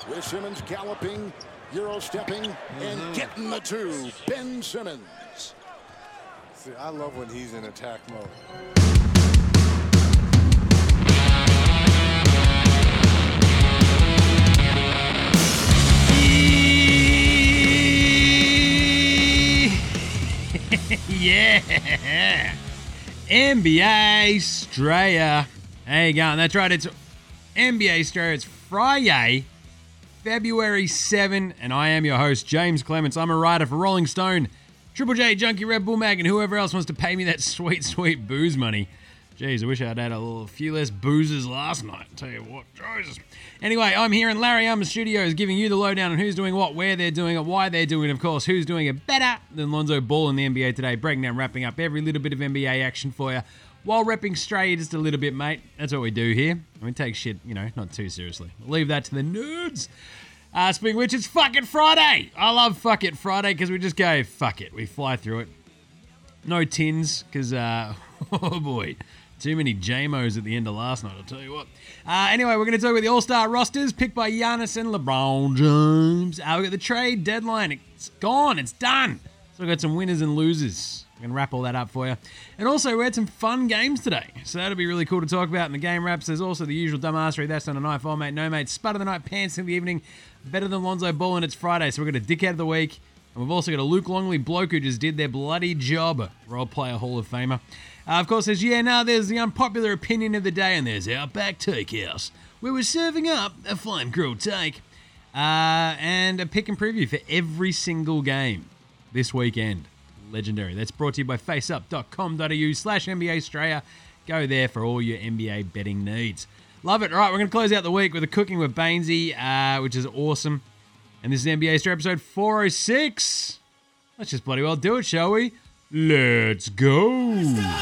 with Simmons galloping, Euro stepping, and getting the two. Ben Simmons. See, I love when he's in attack mode. Yeah. NBA Australia. How you going? That's right. It's NBA Australia. It's Friday, February 7, and I am your host, James Clements. I'm a writer for Rolling Stone, Triple J, Junkie, Red Bull Mag, and whoever else wants to pay me that sweet, sweet booze money. Jeez, I wish I'd had a few less boozes last night. Tell you what, Jesus. Anyway, I'm here in Larry Armour Studios giving you the lowdown on who's doing what, where they're doing it, why they're doing it, of course, who's doing it better than Lonzo Ball in the NBA today. Breaking down, wrapping up every little bit of NBA action for you while repping Australia just a little bit, mate. That's what we do here. And we take shit, not too seriously. We'll leave that to the nerds. Speaking of which, it's Fuck It Friday. I love Fuck It Friday because we just go, fuck it. We fly through it. No tins because, oh boy. Too many JMOs at the end of last night, I'll tell you what. Anyway, we're going to talk about the All-Star rosters picked by Giannis and LeBron James. We've got the trade deadline. It's gone. It's done. So we've got some winners and losers. I'm going to wrap all that up for you. And also, we had some fun games today. So that'll be really cool to talk about in the game wraps. There's also the usual dumbassery. That's not a knife. Oh, mate, no, mate. Spud of the night, pants in the evening. Better than Lonzo Ball, and it's Friday. So we've got a dickhead of the week. And we've also got a Luke Longley bloke who just did their bloody job. Role player Hall of Famer. Of course, there's the unpopular opinion of the day, and there's Outback Takehouse, where we're serving up a fine grilled take and a pick and preview for every single game this weekend. Legendary. That's brought to you by faceup.com.au/NBA Australia. Go there for all your NBA betting needs. Love it. All right, we're going to close out the week with a Cooking with Bainesy, which is awesome. And this is NBA Australia episode 406. Let's just bloody well do it, shall we? Let's go.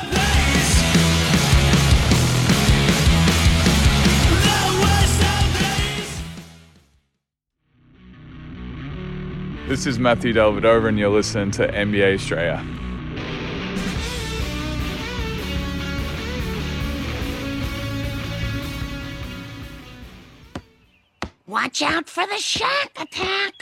This is Matthew Delvedova, and you're listening to NBA Australia. Watch out for the Shaq attack.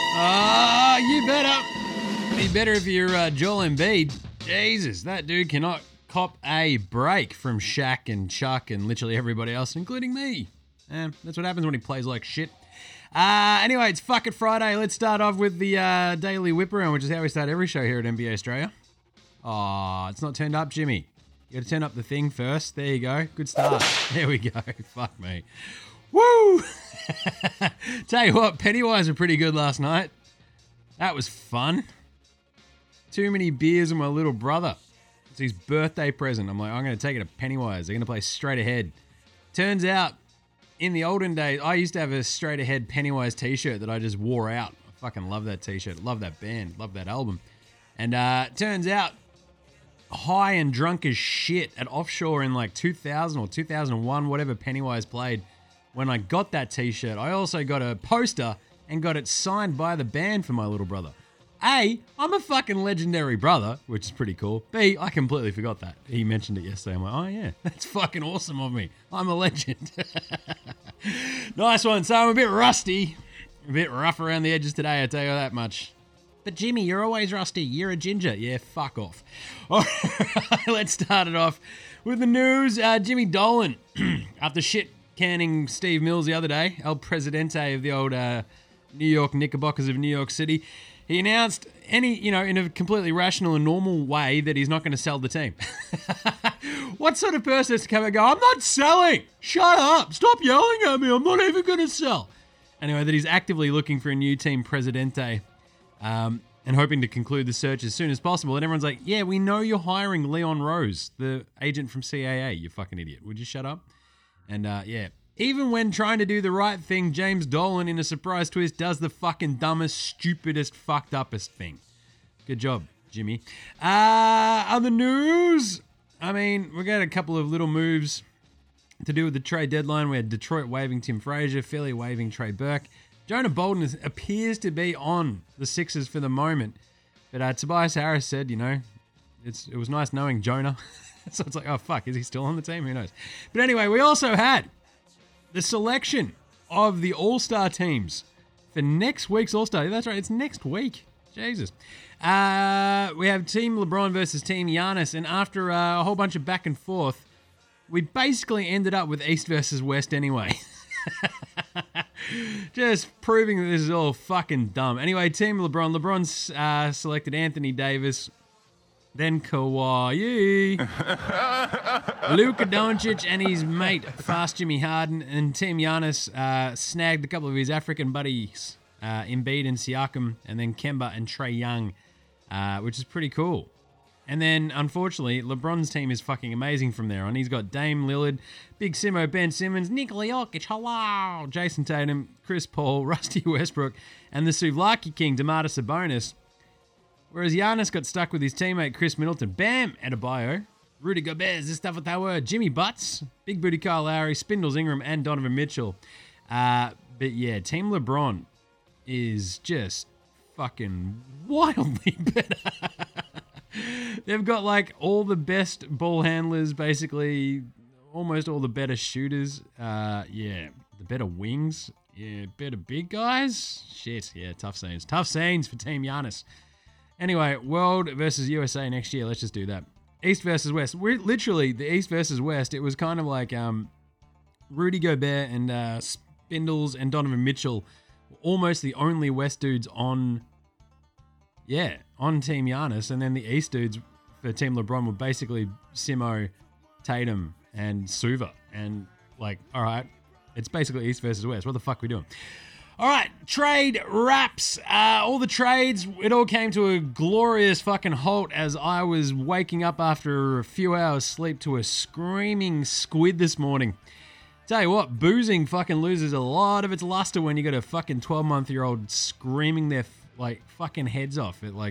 You better. Be better if you're Joel Embiid. Jesus, that dude cannot cop a break from Shaq and Chuck and literally everybody else, including me. That's what happens when he plays like shit. Anyway, it's Fuck It Friday. Let's start off with the daily whip around, which is how we start every show here at NBA Australia. Oh, it's not turned up, Jimmy. You got to turn up the thing first. There you go. Good start. There we go. Fuck me. Woo! Tell you what, Pennywise were pretty good last night. That was fun. Too many beers with my little brother. It's his birthday present. I'm like, I'm going to take it to Pennywise. They're going to play Straight Ahead. Turns out, in the olden days, I used to have a Straight Ahead Pennywise t-shirt that I just wore out. I fucking love that t-shirt. Love that band. Love that album. And turns out, high and drunk as shit at Offshore in like 2000 or 2001, whatever Pennywise played. When I got that t-shirt, I also got a poster and got it signed by the band for my little brother. A, I'm a fucking legendary brother, which is pretty cool. B, I completely forgot that. He mentioned it yesterday. I'm like, oh yeah, that's fucking awesome of me. I'm a legend. Nice one. So I'm a bit rusty, a bit rough around the edges today, I tell you that much. But Jimmy, you're always rusty. You're a ginger. Yeah, fuck off. All right, let's start it off with the news. Jimmy Dolan, after shit canning Steve Mills the other day, El Presidente of the old New York Knickerbockers of New York City, he announced in a completely rational and normal way that he's not going to sell the team. What sort of person has to come and go, I'm not selling. Shut up. Stop yelling at me. I'm not even going to sell. Anyway, that he's actively looking for a new team presidente and hoping to conclude the search as soon as possible. And everyone's like, yeah, we know you're hiring Leon Rose, the agent from CAA, you fucking idiot. Would you shut up? And yeah. Even when trying to do the right thing, James Dolan, in a surprise twist, does the fucking dumbest, stupidest, fucked uppest thing. Good job, Jimmy. Other news? I mean, we got a couple of little moves to do with the trade deadline. We had Detroit waiving Tim Frazier, Philly waiving Trey Burke. Jonah Bolden appears to be on the Sixers for the moment. But Tobias Harris said, it was nice knowing Jonah. So it's like, oh, fuck, is he still on the team? Who knows? But anyway, we also had the selection of the All-Star teams for next week's All-Star. That's right, it's next week. Jesus. We have Team LeBron versus Team Giannis, and after a whole bunch of back and forth, we basically ended up with East versus West anyway. Just proving that this is all fucking dumb. Anyway, Team LeBron. LeBron's selected Anthony Davis, then Kawhi, Luka Doncic, and his mate, Fast Jimmy Harden. And Team Giannis snagged a couple of his African buddies, Embiid and Siakam, and then Kemba and Trae Young, which is pretty cool. And then, unfortunately, LeBron's team is fucking amazing from there on. He's got Dame Lillard, Big Simo, Ben Simmons, Nikola Jokic, hello, Jason Tatum, Chris Paul, Rusty Westbrook, and the Souvlaki King, Domantas Sabonis. Whereas Giannis got stuck with his teammate Chris Middleton, Bam Adebayo, Rudy Gobert, this stuff what they were, Jimmy Butts, Big Booty Kyle Lowry, Spindles Ingram, and Donovan Mitchell. But yeah, Team LeBron is just fucking wildly better. They've got like all the best ball handlers, basically, almost all the better shooters. The better wings. Yeah, better big guys. Shit, yeah, tough scenes. Tough scenes for Team Giannis. Anyway, World versus USA next year. Let's just do that. East versus West. We're literally the East versus West. It was kind of like Rudy Gobert and Spindles and Donovan Mitchell were almost the only West dudes on Team Giannis, and then the East dudes for Team LeBron were basically Simo, Tatum, and Suva. And like, all right, it's basically East versus West. What the fuck are we doing? All right, trade wraps. All the trades, it all came to a glorious fucking halt as I was waking up after a few hours sleep to a screaming squid this morning. Tell you what, boozing fucking loses a lot of its luster when you got a fucking 12-month-year-old screaming their like fucking heads off at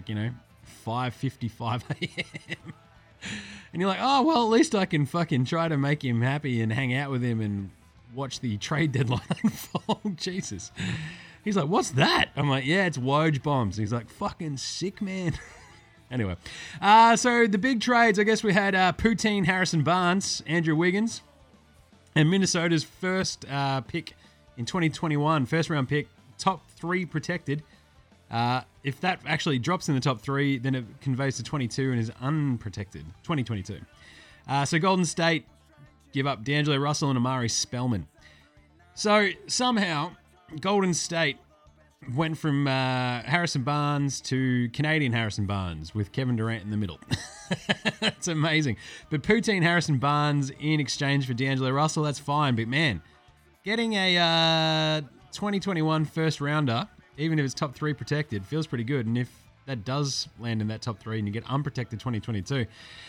5:55 a.m. And you're like, oh, well, at least I can fucking try to make him happy and hang out with him and watch the trade deadline unfold. Jesus. He's like, what's that? I'm like, yeah, it's Woj bombs. He's like, fucking sick, man. Anyway, so the big trades, I guess we had Poutine, Harrison Barnes, Andrew Wiggins, and Minnesota's first pick in 2021, first round pick, top 3 protected. If that actually drops in the top 3, then it conveys to 22 and is unprotected. 2022. So Golden State give up D'Angelo Russell and Amari Spellman. So somehow Golden State went from Harrison Barnes to Canadian Harrison Barnes with Kevin Durant in the middle. That's amazing. But Poutine, Harrison Barnes in exchange for D'Angelo Russell, that's fine. But man, getting a 2021 first rounder, even if it's top 3 protected, feels pretty good. And if that does land in that top 3 and you get unprotected 2022,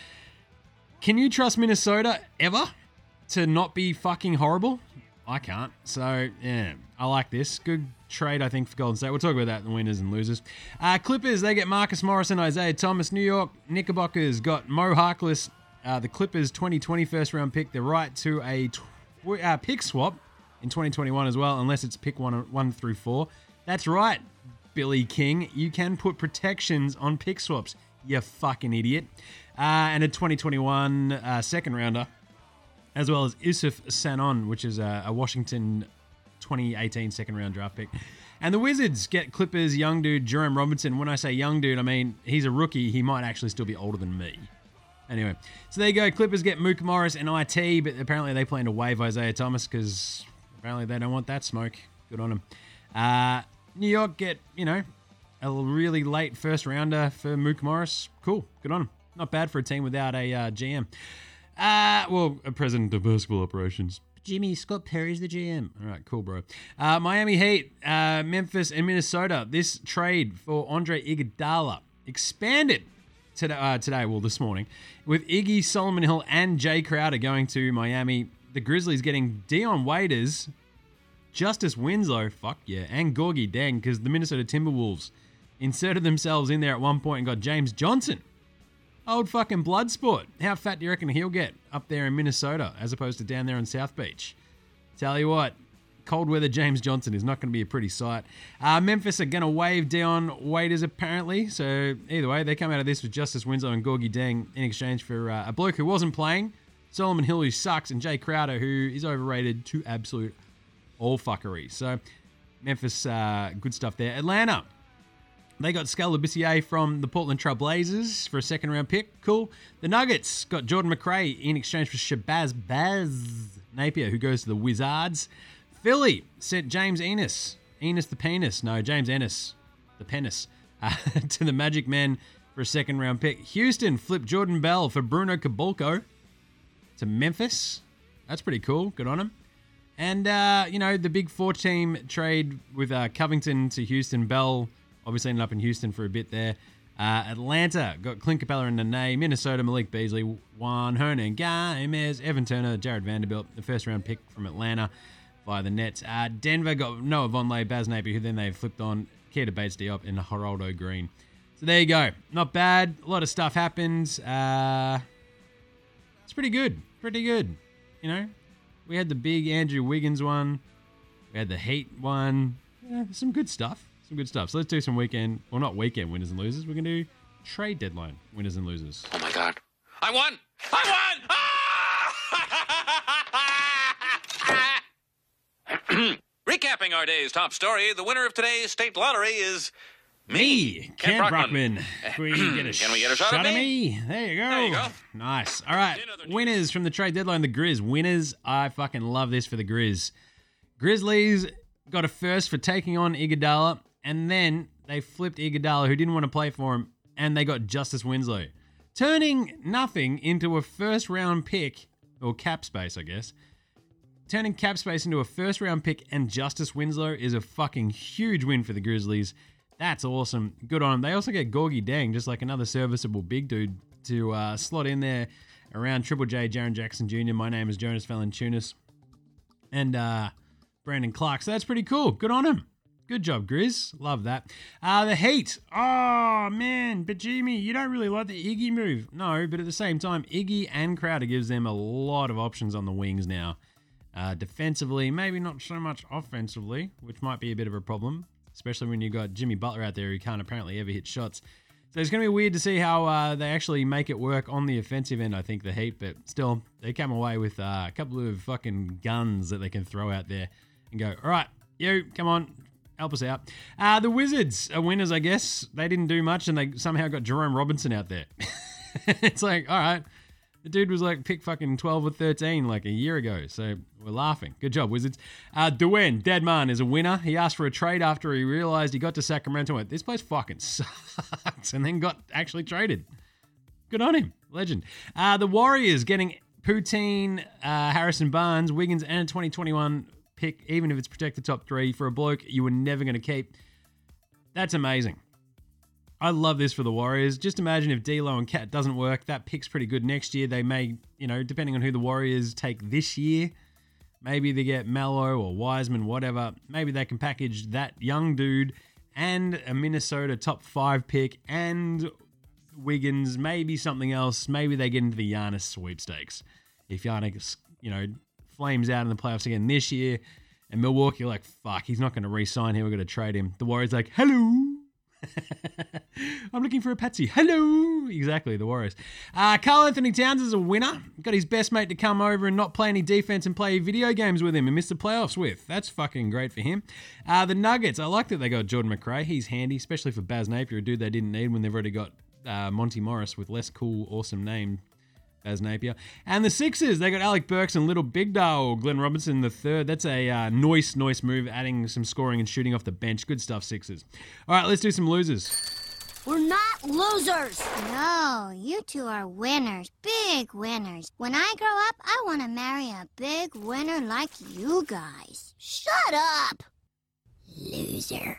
can you trust Minnesota ever to not be fucking horrible? I can't. So, yeah, I like this. Good trade, I think, for Golden State. We'll talk about that in the winners and losers. Clippers, they get Marcus Morris and Isaiah Thomas. New York Knickerbockers got Mo Harkless, the Clippers 2020 first round pick. They're right to a pick swap in 2021 as well, unless it's pick 1 through 4. That's right, Billy King. You can put protections on pick swaps, you fucking idiot. And a 2021 second rounder, as well as Yusuf Sanon, which is a Washington 2018 second round draft pick. And the Wizards get Clippers young dude Jerome Robinson. When I say young dude, I mean he's a rookie. He might actually still be older than me. Anyway, so there you go. Clippers get Mook Morris and IT, but apparently they plan to waive Isaiah Thomas because apparently they don't want that smoke. Good on them. New York get, a really late first rounder for Mook Morris. Cool. Good on them. Not bad for a team without a GM. A president of basketball operations. Jimmy Scott Perry's the GM. All right, cool, bro. Miami Heat, Memphis, and Minnesota. This trade for Andre Iguodala expanded this morning, with Iggy, Solomon Hill, and Jay Crowder going to Miami. The Grizzlies getting Dion Waiters, Justice Winslow, fuck yeah, and Gorgie Deng, because the Minnesota Timberwolves inserted themselves in there at one point and got James Johnson. Old fucking blood sport. How fat do you reckon he'll get up there in Minnesota as opposed to down there in South Beach? Tell you what, cold weather James Johnson is not going to be a pretty sight. Memphis are going to waive Dion Waiters apparently. So either way, they come out of this with Justice Winslow and Gorgie Deng in exchange for a bloke who wasn't playing, Solomon Hill who sucks, and Jay Crowder who is overrated to absolute all fuckery. So Memphis, good stuff there. Atlanta, they got Skal Labissiere from the Portland Trail Blazers for a second-round pick. Cool. The Nuggets got Jordan McRae in exchange for Shabazz Napier, who goes to the Wizards. Philly sent James Ennis the penis. No, James Ennis, the penis, to the Magic Men for a second-round pick. Houston flipped Jordan Bell for Bruno Caboclo to Memphis. That's pretty cool. Good on him. And, the big 4-team trade with Covington to Houston. Bell obviously ended up in Houston for a bit there. Atlanta got Clint Capella and Nene. Minnesota, Malik Beasley, Juan Hernangomez, Evan Turner, Jared Vanderbilt, the first-round pick from Atlanta via the Nets. Denver got Noah Vonleh, Baz Napier, who then they flipped on Keita Bates-Diop and Geraldo Green. So there you go. Not bad. A lot of stuff happened. It's pretty good. Pretty good. We had the big Andrew Wiggins one. We had the Heat one. Some good stuff. So let's do some weekend, well, not weekend winners and losers. We're going to do trade deadline winners and losers. Oh, my God. I won! Ah! Recapping our day's top story, the winner of today's state lottery is me, Kent Brockman. Can we get a shot at me? There you go. Nice. All right. Winners from the trade deadline, the Grizz. Winners, I fucking love this for the Grizz. Grizzlies got a first for taking on Iguodala, and then they flipped Iguodala, who didn't want to play for him, and they got Justice Winslow. Turning nothing into a first-round pick, or cap space, I guess. Turning cap space into a first-round pick and Justice Winslow is a fucking huge win for the Grizzlies. That's awesome. Good on them. They also get Gorgie Deng, just like another serviceable big dude, to slot in there around Triple J, Jaren Jackson Jr. My name is Jonas Valanciunas. And Brandon Clark. So that's pretty cool. Good on him. Good job, Grizz. Love that. The Heat. Oh, man. But Jimmy, you don't really like the Iggy move. No, but at the same time, Iggy and Crowder gives them a lot of options on the wings now. Defensively, maybe not so much offensively, which might be a bit of a problem, especially when you've got Jimmy Butler out there who can't apparently ever hit shots. So it's going to be weird to see how they actually make it work on the offensive end, I think, the Heat. But still, they come away with a couple of fucking guns that they can throw out there and go, all right, you, come on, help us out. The Wizards are winners, I guess. They didn't do much, and they somehow got Jerome Robinson out there. It's like, all right. The dude was like pick fucking 12 or 13 like a year ago, so we're laughing. Good job, Wizards. Dwayne Deadman is a winner. He asked for a trade after he realized he got to Sacramento and went, this place fucking sucks, and then got actually traded. Good on him. Legend. The Warriors getting Poutine, Harrison Barnes, Wiggins, and a 2021 pick, even if it's protected top 3 for a bloke you were never going to keep. That's amazing. I love this for the Warriors. Just imagine if D'Lo and Cat doesn't work. That pick's pretty good next year. They may, depending on who the Warriors take this year, maybe they get Melo or Wiseman, whatever. Maybe they can package that young dude and a Minnesota top 5 pick and Wiggins, maybe something else. Maybe they get into the Giannis sweepstakes. If Giannis, flames out in the playoffs again this year, and Milwaukee are like, fuck, he's not going to re-sign here. We're going to trade him. The Warriors are like, hello. I'm looking for a patsy. Hello. Exactly, the Warriors. Karl Anthony Towns is a winner. Got his best mate to come over and not play any defense and play video games with him and miss the playoffs with. That's fucking great for him. The Nuggets, I like that they got Jordan McRae. He's handy, especially for Baz Napier, a dude they didn't need when they've already got Monty Morris with less cool, awesome name, Baz Napier. And the Sixers, they got Alec Burks and Little Big Dog, Glenn Robinson III. That's a nice move, adding some scoring and shooting off the bench. Good stuff, Sixers. All right, let's do some losers. We're not losers. No, you two are winners. Big winners. When I grow up, I want to marry a big winner like you guys. Shut up. Loser.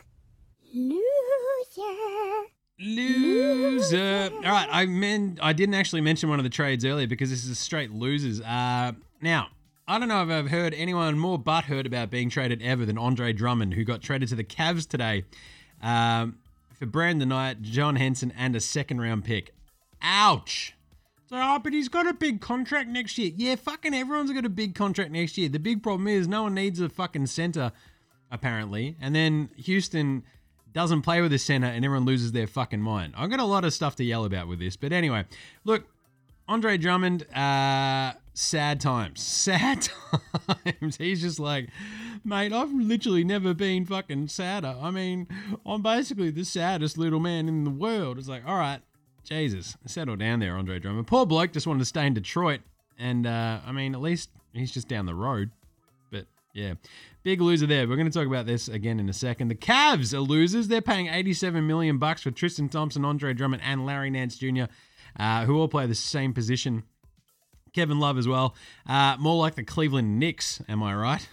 Loser. All right, I didn't actually mention one of the trades earlier because this is straight losers. Now, I don't know if I've heard anyone more butthurt about being traded ever than Andre Drummond, who got traded to the Cavs today for Brandon Knight, John Henson, and a second-round pick. Ouch. So, but he's got a big contract next year. Yeah, fucking everyone's got a big contract next year. The big problem is no one needs a fucking center, apparently. And then Houston doesn't play with a center and everyone loses their fucking mind. I've got a lot of stuff to yell about with this. But anyway, look, Andre Drummond, sad times. Sad times. He's just like, mate, I've literally never been fucking sadder. I mean, I'm basically the saddest little man in the world. It's like, all right, Jesus, settle down there, Andre Drummond. Poor bloke just wanted to stay in Detroit. And, I mean, at least he's just down the road. But, yeah, big loser there. We're going to talk about this again in a second. The Cavs are losers. They're paying $87 million for Tristan Thompson, Andre Drummond, and Larry Nance Jr., who all play the same position. Kevin Love as well. More like the Cleveland Knicks, am I right?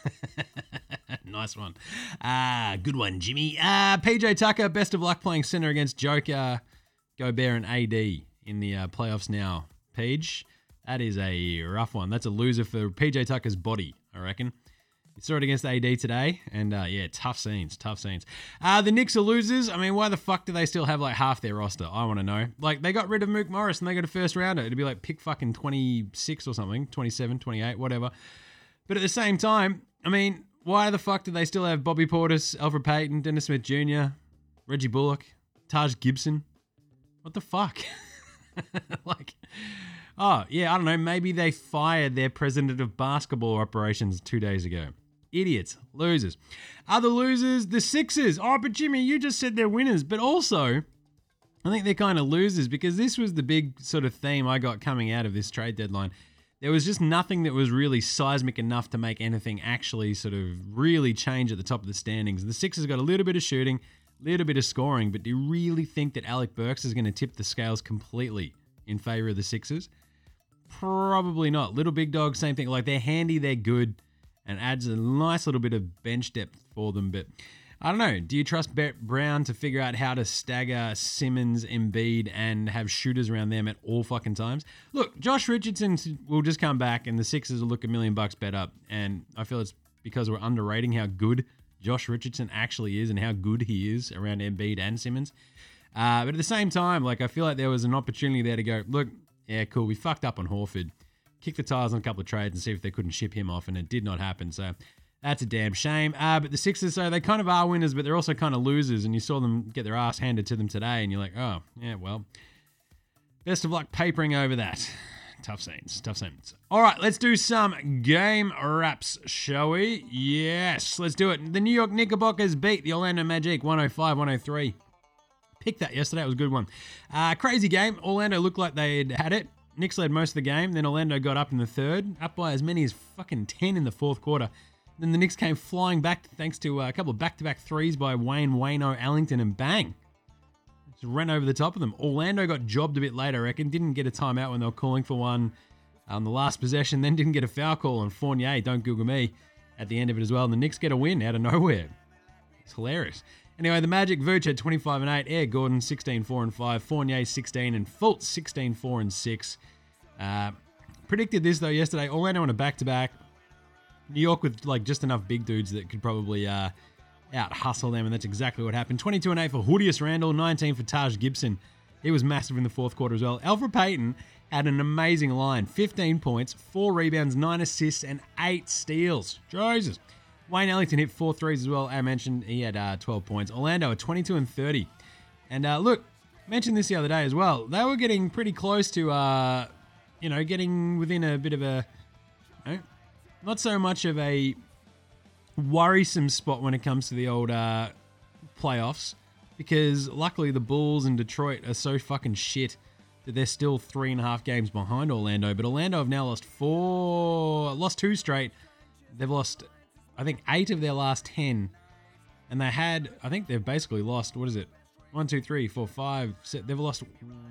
Nice one. Good one, Jimmy. PJ Tucker, best of luck playing center against Joker, Gobert, and AD in the playoffs now. Page, that is a rough one. That's a loser for PJ Tucker's body, I reckon. You saw it against AD today, and yeah, tough scenes. The Knicks are losers. I mean, why the fuck do they still have like half their roster? I want to know. Like, they got rid of Mook Morris and they got a first rounder. It'd be like pick fucking 26 or something, 27, 28, whatever. But at the same time, I mean, why the fuck do they still have Bobby Portis, Alfred Payton, Dennis Smith Jr., Reggie Bullock, Taj Gibson? What the fuck? Like, oh, yeah, I don't know. Maybe they fired their president of basketball operations 2 days ago. Idiots. Losers. Other losers, the Sixers. Oh, but Jimmy, you just said they're winners. But also, I think they're kind of losers because this was the big sort of theme I got coming out of this trade deadline. There was just nothing that was really seismic enough to make anything actually sort of really change at the top of the standings. The Sixers got a little bit of shooting, a little bit of scoring, but do you really think that Alec Burks is going to tip the scales completely in favor of the Sixers? Probably not. Little big dog, same thing. Like, they're handy, they're good, and adds a nice little bit of bench depth for them. But I don't know. Do you trust Brett Brown to figure out how to stagger Simmons, Embiid, and have shooters around them at all fucking times? Look, Josh Richardson will just come back, and the Sixers will look $1 million better. And I feel it's because we're underrating how good Josh Richardson actually is and how good he is around Embiid and Simmons. But at the same time, like, I feel like there was an opportunity there to go, look, yeah, cool, we fucked up on Horford. Kick the tires on a couple of trades and see if they couldn't ship him off, and it did not happen. So that's a damn shame. But the Sixers, so they kind of are winners, but they're also kind of losers, and you saw them get their ass handed to them today, and you're like, oh, yeah, well, best of luck papering over that. Tough scenes. All right, let's do some game wraps, shall we? Yes, let's do it. The New York Knickerbockers beat the Orlando Magic 105-103. Picked that yesterday. It was a good one. Crazy game. Orlando looked like they'd had it. Knicks led most of the game. Then Orlando got up in the third, up by as many as fucking 10 in the fourth quarter. Then the Knicks came flying back thanks to a couple of back-to-back threes by Wayno Ellington, and bang. Just ran over the top of them. Orlando got jobbed a bit later, I reckon. Didn't get a timeout when they were calling for one on the last possession. Then didn't get a foul call on Fournier, don't Google me, at the end of it as well. And the Knicks get a win out of nowhere. It's hilarious. Anyway, the Magic, Vooch had 25 and 8, Air Gordon 16, 4 and 5, Fournier 16, and Fultz 16, 4 and 6. Predicted this though yesterday. Orlando on a back-to-back. New York with like just enough big dudes that could probably out hustle them, and that's exactly what happened. 22 and 8 for Julius Randle, 19 for Taj Gibson. He was massive in the fourth quarter as well. Alfred Payton had an amazing line, 15 points, 4 rebounds, 9 assists, and 8 steals. Jesus. Wayne Ellington hit 4 threes as well. I mentioned he had 12 points. Orlando at 22 and 30. And look, mentioned this the other day as well. They were getting pretty close to, getting within a bit of a, not so much of a worrisome spot when it comes to the old playoffs. Because luckily the Bulls and Detroit are so fucking shit that they're still 3.5 games behind Orlando. But Orlando have now lost 2 straight. They've lost, I think, 8 of their last 10. And they've basically lost, 1, 2, 3, 4, 5, 6. They've lost,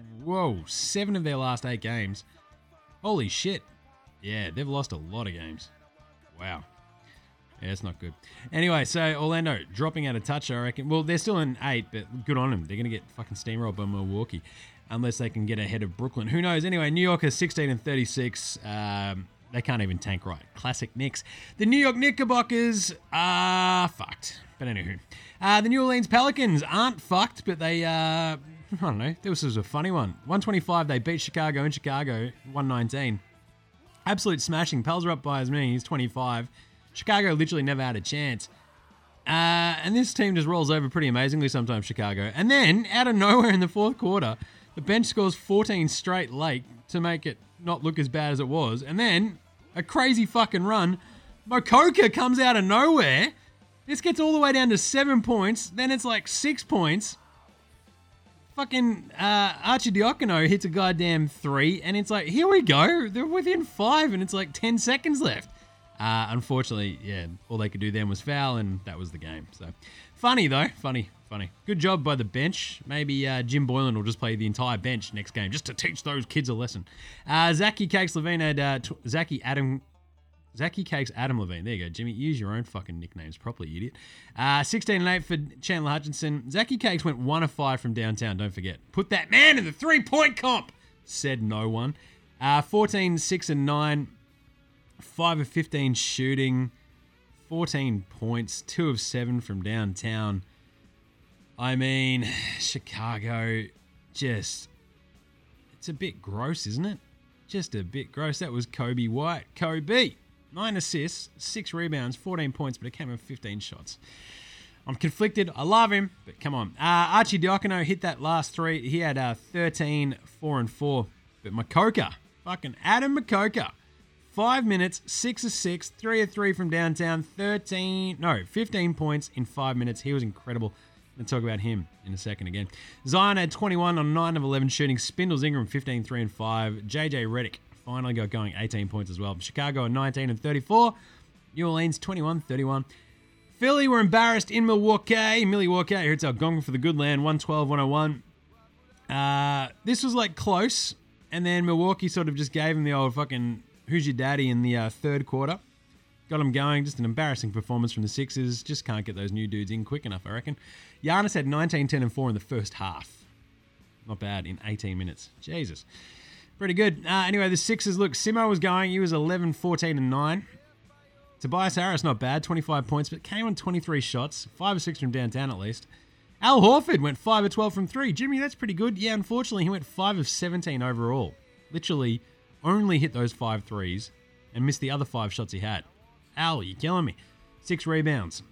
7 of their last 8 games. Holy shit. Yeah, they've lost a lot of games. Wow. Yeah, it's not good. Anyway, so Orlando dropping out a touch, I reckon. Well, they're still in 8, but good on them. They're going to get fucking steamrolled by Milwaukee unless they can get ahead of Brooklyn. Who knows? Anyway, New York is 16 and 36. They can't even tank right. Classic Knicks. The New York Knickerbockers are fucked. But anywho. The New Orleans Pelicans aren't fucked, but they, I don't know. This was a funny one. 125, they beat Chicago in Chicago, 119. Absolute smashing. Pels are up by as many. He's 25. Chicago literally never had a chance. And this team just rolls over pretty amazingly sometimes, Chicago. And then, out of nowhere in the fourth quarter, The bench scores 14 straight late to make it not look as bad as it was. And then a crazy fucking run. Mokoka comes out of nowhere. This gets all the way down to 7 points. Then it's like 6 points. Fucking Archidiakono hits a goddamn 3. And it's like, here we go. They're within 5 and it's like 10 seconds left. Unfortunately, yeah, all they could do then was foul, and that was the game. So, funny though, funny. Good job by the bench. Maybe Jim Boylan will just play the entire bench next game just to teach those kids a lesson. Zachy Cakes Levine had Zachy Cakes Adam Levine. There you go, Jimmy. Use your own fucking nicknames properly, you idiot. 16-8 for Chandler Hutchinson. Zachy Cakes went 1 of 5 from downtown. Don't forget. Put that man in the 3-point comp. Said no one. 14, 6 and 9. 5 of 15 shooting, 14 points, 2 of 7 from downtown. I mean, Chicago it's a bit gross, isn't it? Just a bit gross. That was Kobe White. Kobe, 9 assists, 6 rebounds, 14 points, but it came with 15 shots. I'm conflicted. I love him, but come on. Archidiakono hit that last 3. He had 13, 4 and 4. But Mokoka, fucking Adam Mokoka, 5 minutes, 6 of 6, 3 of 3 from downtown, 15 points in 5 minutes. He was incredible. We'll talk about him in a second again. Zion had 21 on 9 of 11 shooting. Spindles Ingram, 15, 3 and 5. JJ Redick finally got going, 18 points as well. Chicago 19 and 34. New Orleans 21, 31. Philly were embarrassed in Milwaukee. Milwaukee hits Algonquin for the good land, 112, 101. This was like close, and then Milwaukee sort of just gave him the old fucking who's your daddy in the third quarter. Got him going. Just an embarrassing performance from the Sixers. Just can't get those new dudes in quick enough, I reckon. Giannis had 19, 10, and 4 in the first half. Not bad in 18 minutes. Jesus. Pretty good. Anyway, the Sixers, look, Simo was going. He was 11, 14, and 9. Tobias Harris, not bad. 25 points, but came on 23 shots. 5 or 6 from downtown at least. Al Horford went 5 of 12 from 3. Jimmy, that's pretty good. Yeah, unfortunately, he went 5 of 17 overall. Literally only hit those 5 threes and missed the other 5 shots he had. Al, you're killing me. 6 rebounds.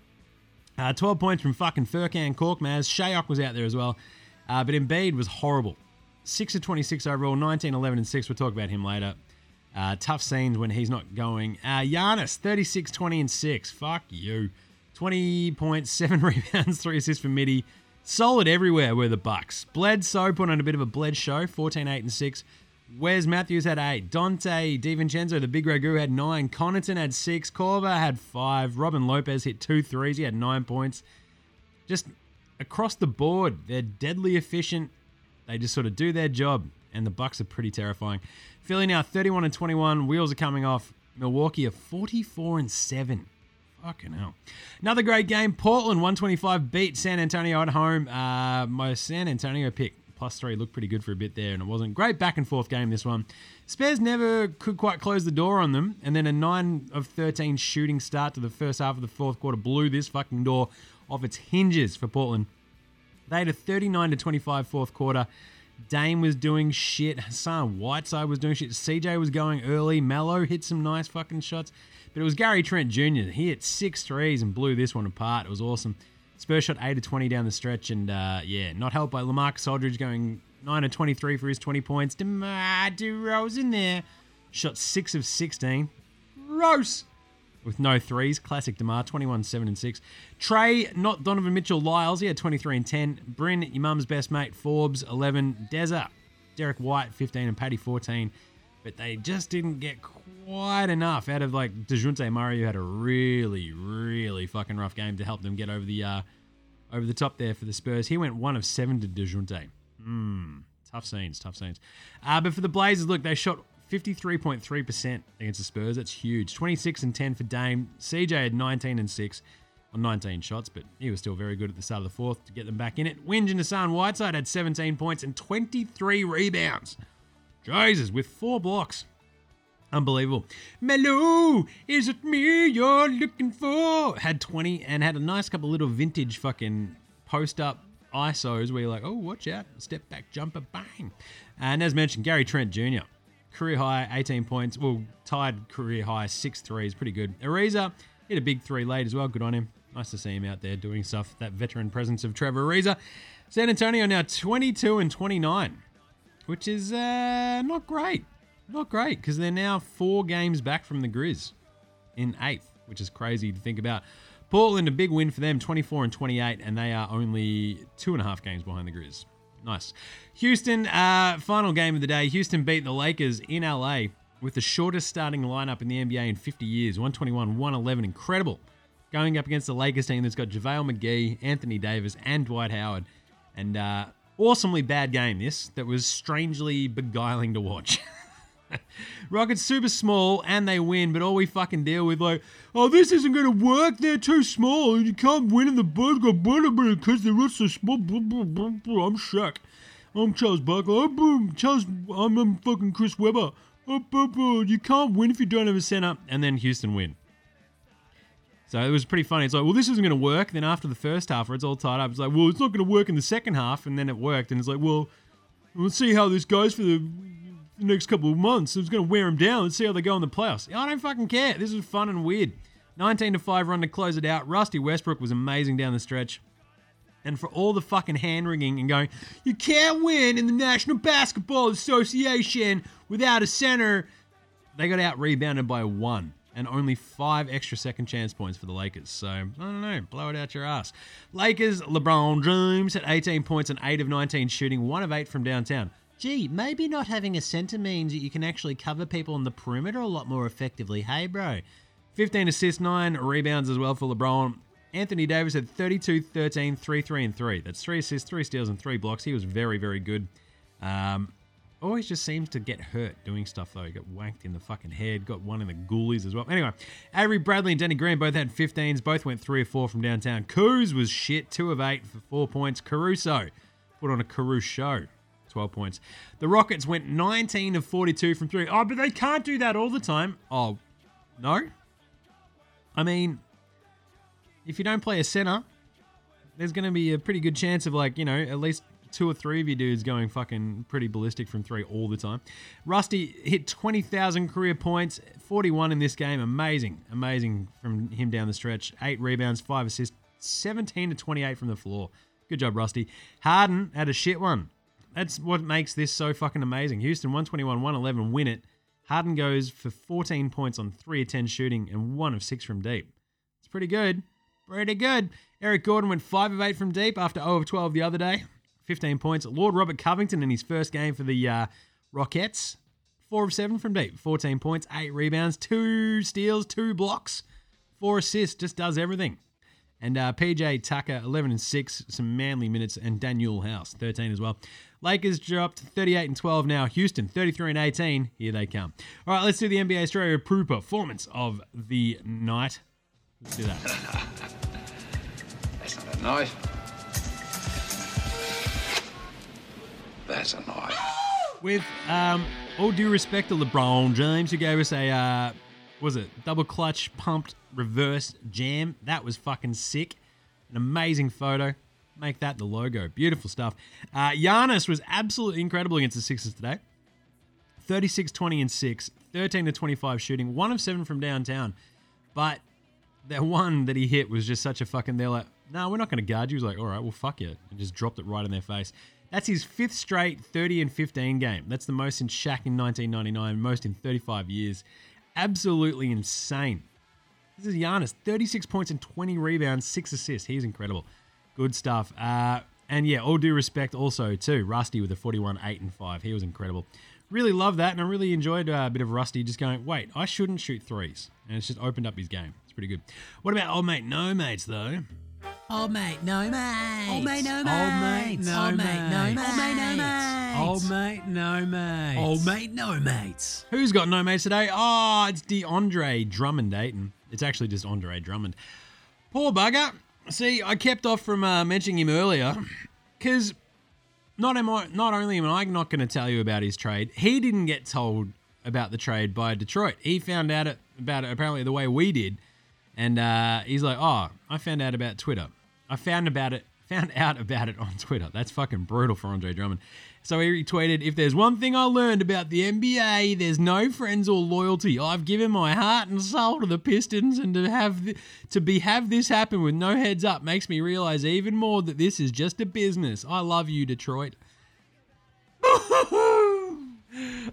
12 points from fucking Furkan Korkmaz. Shayok was out there as well. But Embiid was horrible. 6 of 26 overall, 19, 11, and 6. We'll talk about him later. Tough scenes when he's not going. Giannis, 36, 20, and 6. Fuck you. 20 points, 7 rebounds, 3 assists for Mitty. Solid everywhere were the Bucks. Bledsoe put on a bit of a Bled show, 14, 8, and 6. Wes Matthews had 8. Dante DiVincenzo, the big Ragu, had 9. Connaughton had 6. Korver had 5. Robin Lopez hit 2 threes. He had 9 points. Just across the board, they're deadly efficient. They just sort of do their job, and the Bucks are pretty terrifying. Philly now 31 and 21. Wheels are coming off. Milwaukee are 44 and 7. Fucking hell. Another great game. Portland 125 beat San Antonio at home. My San Antonio pick. +3 looked pretty good for a bit there, and it wasn't. Great back and forth game, this one. Spurs never could quite close the door on them, and then a 9 of 13 shooting start to the first half of the fourth quarter blew this fucking door off its hinges for Portland. They had a 39 to 25 fourth quarter. Dame was doing shit. Hassan Whiteside was doing shit. CJ was going early. Melo hit some nice fucking shots. But it was Gary Trent Jr. He hit 6 threes and blew this one apart. It was awesome. Spurs shot 8 of 20 down the stretch, and not helped by LaMarcus Aldridge going 9 of 23 for his 20 points. DeMar DeRozan there shot 6 of 16. Gross. With no threes. Classic DeMar, 21, 7, and 6. Trey, not Donovan Mitchell-Lyles, he had 23 and 10. Bryn, your mum's best mate, Forbes, 11. Deza, Derek White, 15, and Patty, 14. But they just didn't get quite enough out of, like, DeJounte Murray, who had a really, really fucking rough game to help them get over the top there for the Spurs. He went 1 of 7 to DeJounte. Tough scenes. But for the Blazers, look, they shot 53.3% against the Spurs. That's huge. 26 and 10 for Dame. CJ had 19 and 6 on 19 shots, but he was still very good at the start of the fourth to get them back in it. Winge and Hassan Whiteside had 17 points and 23 rebounds. Jesus, with 4 blocks. Unbelievable. Melo, is it me you're looking for? Had 20 and had a nice couple little vintage fucking post-up ISOs where you're like, oh, watch out. Step back, jumper, bang. And as mentioned, Gary Trent Jr., career high, 18 points. Well, tied career high, 6 threes. Pretty good. Ariza hit a big 3 late as well. Good on him. Nice to see him out there doing stuff. That veteran presence of Trevor Ariza. San Antonio now 22 and 29. which is not great. Not great, because they're now 4 games back from the Grizz in 8th, which is crazy to think about. Portland, a big win for them, 24 and 28, and they are only 2.5 games behind the Grizz. Nice. Houston, final game of the day. Houston beat the Lakers in LA with the shortest starting lineup in the NBA in 50 years, 121-111. Incredible. Going up against the Lakers team that's got JaVale McGee, Anthony Davis, and Dwight Howard. And awesomely bad game, this, that was strangely beguiling to watch. Rockets super small and they win, but all we fucking deal with oh, this isn't going to work. They're too small and you can't win in the birds because they're so small. I'm Shaq. I'm Charles Barkley. I'm fucking Chris Webber. You can't win if you don't have a center. And then Houston win. So it was pretty funny. It's like, well, this isn't going to work. Then after the first half, where it's all tied up, it's like, well, it's not going to work in the second half. And then it worked. And it's like, well, let's see how this goes for the next couple of months. It's going to wear them down. Let's see how they go in the playoffs. I don't fucking care. This was fun and weird. 19-5 run to close it out. Rusty Westbrook was amazing down the stretch. And for all the fucking hand-wringing and going, you can't win in the National Basketball Association without a center, they got out-rebounded by 1 and only 5 extra second chance points for the Lakers. So, I don't know, blow it out your ass. Lakers, LeBron James had 18 points and 8 of 19 shooting, 1 of 8 from downtown. Gee, maybe not having a center means that you can actually cover people on the perimeter a lot more effectively. Hey, bro. 15 assists, 9 rebounds as well for LeBron. Anthony Davis had 32, 13, 3, 3, and 3. That's 3 assists, 3 steals, and 3 blocks. He was very, very good. Always just seems to get hurt doing stuff, though. He got wanked in the fucking head, got one in the ghoulies as well. Anyway, Avery Bradley and Danny Green both had 15s. Both went 3 or 4 from downtown. Kuz was shit, 2 of 8 for 4 points. Caruso put on a Caruso show. 12 points. The Rockets went 19 of 42 from 3. Oh, but they can't do that all the time. Oh, no? I mean, if you don't play a center, there's going to be a pretty good chance of at least 2 or 3 of you dudes going fucking pretty ballistic from 3 all the time. Rusty hit 20,000 career points, 41 in this game. Amazing. Amazing from him down the stretch. 8 rebounds, 5 assists, 17 to 28 from the floor. Good job, Rusty. Harden had a shit one. That's what makes this so fucking amazing. Houston 121-111 win it. Harden goes for 14 points on 3 of 10 shooting and 1 of 6 from deep. It's pretty good. Pretty good. Eric Gordon went 5 of 8 from deep after 0 of 12 the other day. 15 points. Lord Robert Covington in his first game for the Rockettes. 4 of 7 from deep. 14 points, 8 rebounds, 2 steals, 2 blocks, 4 assists. Just does everything. And PJ Tucker, 11 and 6, some manly minutes, and Daniel House, 13 as well. Lakers dropped 38 and 12 now. Houston, 33 and 18. Here they come. All right, let's do the NBA Australia Pro performance of the night. Let's do that. That's not a knife. That's a knife. With all due respect to LeBron James, who gave us a, double clutch pumped reverse jam. That was fucking sick. An amazing photo. Make that the logo. Beautiful stuff. Giannis was absolutely incredible against the Sixers today. 36, 20, and 6. 13 to 25 shooting. 1 of 7 from downtown. But that one that he hit was just such a fucking... They're like, no, we're not going to guard you. He was like, all right, well, fuck you. And just dropped it right in their face. That's his 5th straight 30 and 15 game. That's the most in Shaq in 1999. Most in 35 years. Absolutely insane. This is Giannis. 36 points and 20 rebounds. 6 assists. He's incredible. Good stuff. And yeah, all due respect also to Rusty with a 41, 8, and 5. He was incredible. Really love that, and I really enjoyed a bit of Rusty just going, wait, I shouldn't shoot threes. And it's just opened up his game. It's pretty good. What about Old Mate No Mates, though? Old Mate No Mates. Old Mate No Mates. Old Mate No Mates. Old Mate No Mates. Old Mate No Mates. Who's got no mates today? Oh, it's DeAndre Drummond, Dayton. It's actually just Andre Drummond. Poor bugger. See, I kept off from mentioning him earlier because not only am I not going to tell you about his trade, he didn't get told about the trade by Detroit. He found out about it apparently the way we did, and he's like, oh, I found out about Twitter. I found out about it on Twitter. That's fucking brutal for Andre Drummond. So he retweeted, if there's one thing I learned about the NBA, there's no friends or loyalty. I've given my heart and soul to the Pistons, and to have this happen with no heads up makes me realize even more that this is just a business. I love you, Detroit.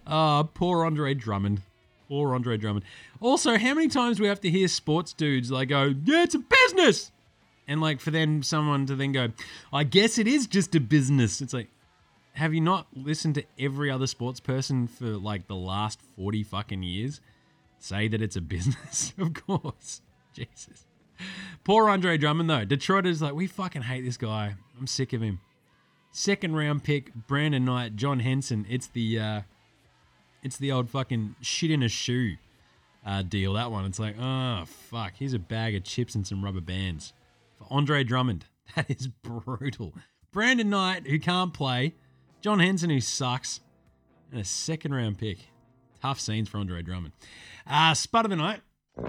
Poor Andre Drummond. Poor Andre Drummond. Also, how many times do we have to hear sports dudes like go, yeah, it's a business? And like for then someone to then go, I guess it is just a business. It's like, have you not listened to every other sports person for like the last 40 fucking years say that it's a business? Of course. Jesus. Poor Andre Drummond though. Detroit is like, we fucking hate this guy. I'm sick of him. Second round pick, Brandon Knight, John Henson. It's the old fucking shit in a shoe deal, that one. It's like, oh, fuck. Here's a bag of chips and some rubber bands. For Andre Drummond. That is brutal. Brandon Knight, who can't play. John Henson, who sucks. And a second round pick. Tough scenes for Andre Drummond. Spud of the night.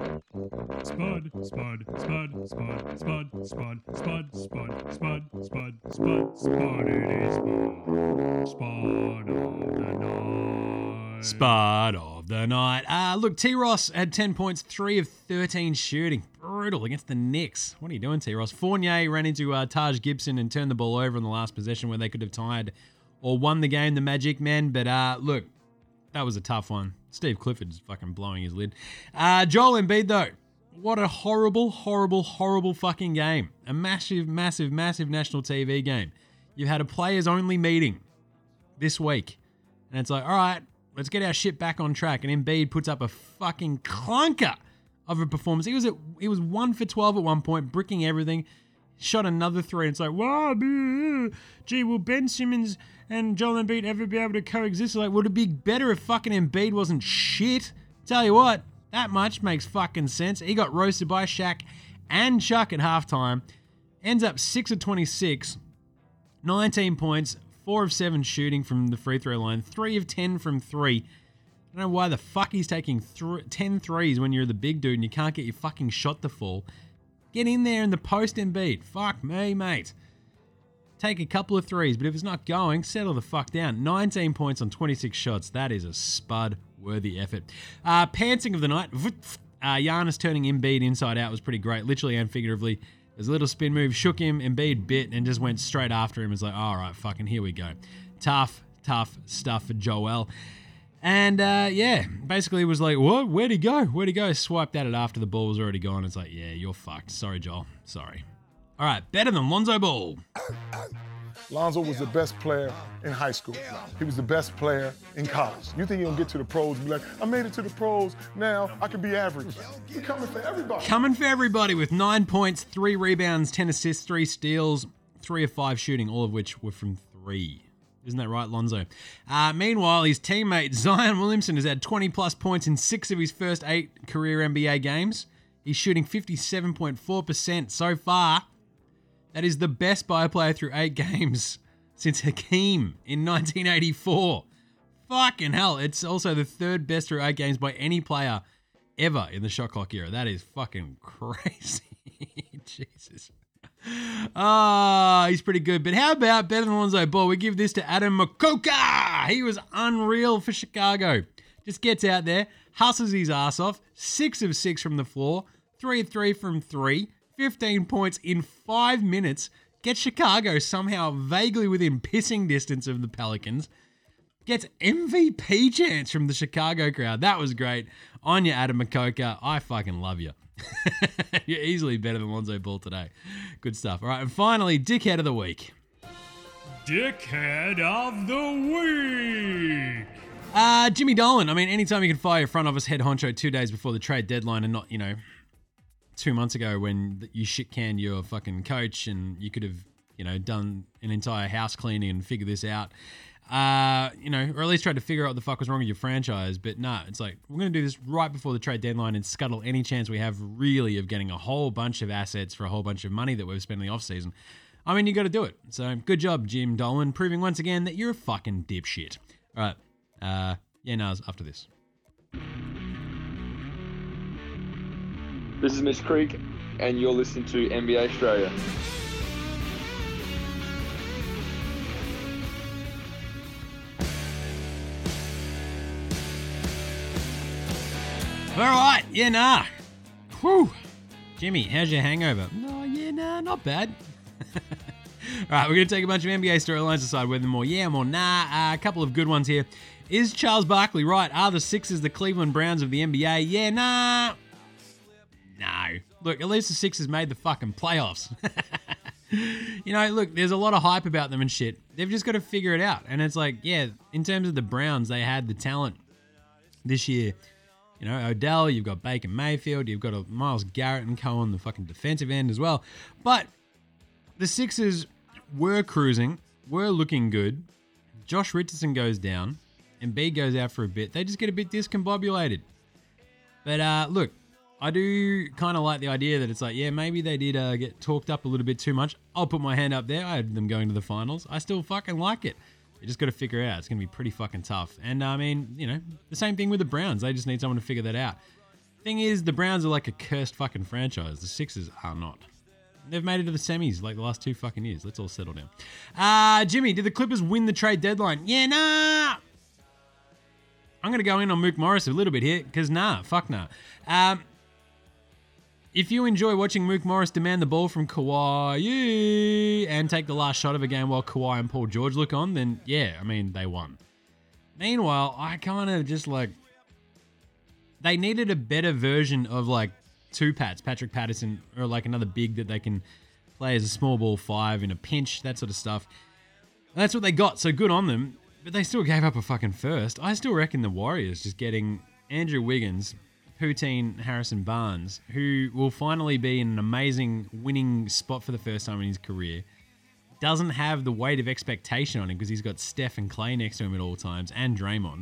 Spud, spud, spud, spud, spud, spud, spud, spud, spud, spud, spud, spud, it is spud of the night. Spud of the night. Look, T-Ross had 10 points, 3 of 13 shooting. Brutal against the Knicks. What are you doing, T-Ross? Fournier ran into Taj Gibson and turned the ball over in the last possession where they could have tied or won the game, the Magic Men. But look, that was a tough one. Steve Clifford's fucking blowing his lid. Joel Embiid, though. What a horrible, horrible, horrible fucking game. A massive, massive, massive national TV game. You've had a players-only meeting this week. And it's like, all right, let's get our shit back on track. And Embiid puts up a fucking clunker of a performance. He was 1 for 12 at one point, bricking everything. Shot another 3. And it's like, wow, gee, will Ben Simmons and Joel Embiid ever be able to coexist? Like, would it be better if fucking Embiid wasn't shit? Tell you what, that much makes fucking sense. He got roasted by Shaq and Chuck at halftime. Ends up 6 of 26, 19 points, 4 of 7 shooting from the free throw line, 3 of 10 from 3. I don't know why the fuck he's taking 10 threes when you're the big dude and you can't get your fucking shot to fall. Get in there in the post, Embiid. Fuck me, mate. Take a couple of threes, but if it's not going, settle the fuck down. 19 points on 26 shots. That is a spud-worthy effort. Pantsing of the night. Giannis turning Embiid inside out was pretty great, literally and figuratively. There's a little spin move, shook him, Embiid bit, and just went straight after him. It was like, all right, fucking here we go. Tough stuff for Joel. And, basically it was like, what? Where'd he go? Swiped at it after the ball was already gone. It's like, yeah, you're fucked. Sorry, Joel. Sorry. All right, better than Lonzo Ball. Lonzo was the best player in high school. He was the best player in college. You think he'll get to the pros and be like, I made it to the pros, now I can be average. He's coming for everybody. Coming for everybody with 9 points, 3 rebounds, 10 assists, 3 steals, 3 of 5 shooting, all of which were from 3. Isn't that right, Lonzo? Meanwhile, his teammate Zion Williamson has had 20-plus points in 6 of his first 8 career NBA games. He's shooting 57.4% so far. That is the best by a player through 8 games since Hakeem in 1984. Fucking hell. It's also the 3rd best through 8 games by any player ever in the shot clock era. That is fucking crazy. Jesus. He's pretty good. But how about better than Lonzo Ball? We give this to Adam Makoka. He was unreal for Chicago. Just gets out there, hustles his ass off, 6 of 6 from the floor, 3 of 3 from 3, 15 points in 5 minutes, gets Chicago somehow vaguely within pissing distance of the Pelicans, gets MVP chance from the Chicago crowd. That was great. On you, Adam Makoka. I fucking love you. You're easily better than Lonzo Ball today. Good stuff. All right, and finally, Dickhead of the Week. Dickhead of the Week. Jimmy Dolan. I mean, anytime you can fire your front office head honcho 2 days before the trade deadline and not, 2 months ago when you shit-canned your fucking coach and you could have, done an entire house cleaning and figured this out. Or at least tried to figure out what the fuck was wrong with your franchise. But nah, it's like, we're going to do this right before the trade deadline and scuttle any chance we have really of getting a whole bunch of assets for a whole bunch of money that we've spent in the offseason. I mean, you got to do it. So good job, Jim Dolan, proving once again that you're a fucking dipshit. All right. After this. This is Mitch Creek, and you're listening to NBA Australia. All right. Whew. Jimmy, how's your hangover? Oh, not bad. right, we're going to take a bunch of NBA storylines, decide whether more yeah, more nah. A couple of good ones here. Is Charles Barkley right? Are the Sixers the Cleveland Browns of the NBA? Yeah, nah. No. Look, at least the Sixers made the fucking playoffs. You know, look, there's a lot of hype about them and shit. They've just got to figure it out. And it's like, yeah, in terms of the Browns, they had the talent this year. You know, Odell, you've got Baker Mayfield, you've got a Myles Garrett and co on the fucking defensive end as well. But the Sixers were cruising, were looking good. Josh Richardson goes down, and B goes out for a bit. They just get a bit discombobulated. But look, I do kind of like the idea that it's like, yeah, maybe they did get talked up a little bit too much. I'll put my hand up there. I had them going to the finals. I still fucking like it. You just got to figure it out. It's going to be pretty fucking tough. And I mean, you know, the same thing with the Browns. They just need someone to figure that out. Thing is, the Browns are like a cursed fucking franchise. The Sixers are not. They've made it to the semis like the last 2 fucking years. Let's all settle down. Jimmy, did the Clippers win the trade deadline? Yeah, nah. I'm going to go in on Mook Morris a little bit here because fuck nah. If you enjoy watching Mook Morris demand the ball from Kawhi and take the last shot of a game while Kawhi and Paul George look on, then yeah, I mean, they won. Meanwhile, I kind of just like, they needed a better version of like two Pats, Patrick Patterson, or like another big that they can play as a small ball 5 in a pinch, that sort of stuff. And that's what they got, so good on them, but they still gave up a fucking first. I still reckon the Warriors just getting Andrew Wiggins, Poutine, Harrison Barnes, who will finally be in an amazing winning spot for the first time in his career, doesn't have the weight of expectation on him because he's got Steph and Clay next to him at all times, and Draymond.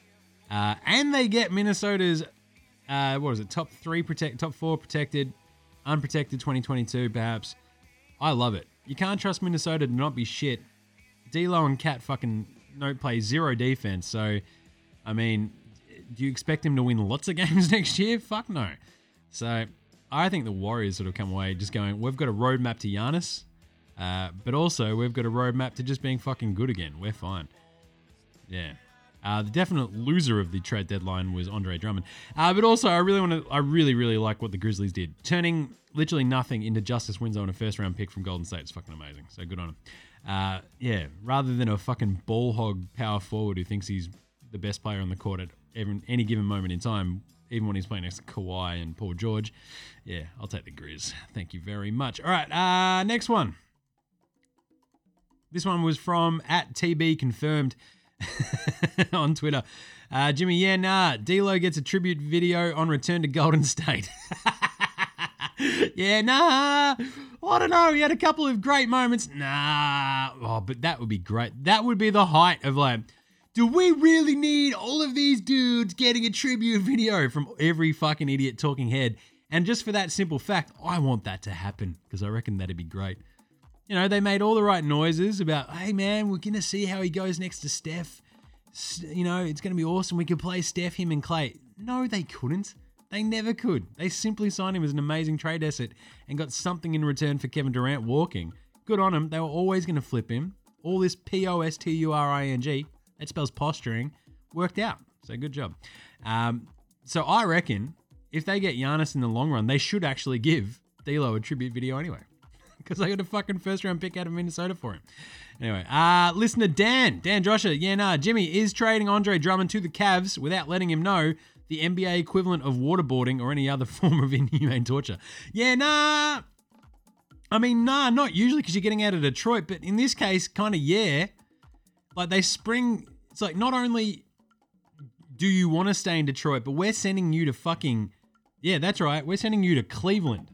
And they get Minnesota's, top 4 protected, unprotected 2022 perhaps. I love it. You can't trust Minnesota to not be shit. D'Lo and Cat fucking play zero defense, so, I mean, do you expect him to win lots of games next year? Fuck no. So I think the Warriors sort of come away just going, we've got a roadmap to Giannis, but also we've got a roadmap to just being fucking good again. We're fine. Yeah. The definite loser of the trade deadline was Andre Drummond. But also I really like what the Grizzlies did. Turning literally nothing into Justice Winslow and a first round pick from Golden State is fucking amazing. So good on him. Yeah, rather than a fucking ball hog power forward who thinks he's the best player on the court at any given moment in time, even when he's playing next to Kawhi and Paul George. Yeah, I'll take the Grizz. Thank you very much. All right, next one. This one was from @TBConfirmed on Twitter. Jimmy, yeah, nah. D'Lo gets a tribute video on return to Golden State. Yeah, nah. I don't know. He had a couple of great moments. Nah. Oh, but that would be great. That would be the height of like, do we really need all of these dudes getting a tribute video from every fucking idiot talking head? And just for that simple fact, I want that to happen because I reckon that'd be great. You know, they made all the right noises about, hey man, we're going to see how he goes next to Steph. You know, it's going to be awesome. We could play Steph, him and Clay. No, they couldn't. They never could. They simply signed him as an amazing trade asset and got something in return for Kevin Durant walking. Good on him. They were always going to flip him. All this posturing, that spells posturing, worked out. So good job. So I reckon if they get Giannis in the long run, they should actually give D'Lo a tribute video anyway. Because they got a fucking first round pick out of Minnesota for him. Anyway, listener Dan Joshua, yeah, nah, Jimmy is trading Andre Drummond to the Cavs without letting him know, the NBA equivalent of waterboarding or any other form of inhumane torture. Yeah, nah. I mean, nah, not usually because you're getting out of Detroit, but in this case, kind of yeah. Like it's like not only do you want to stay in Detroit, but we're sending you to fucking, yeah, that's right, we're sending you to Cleveland.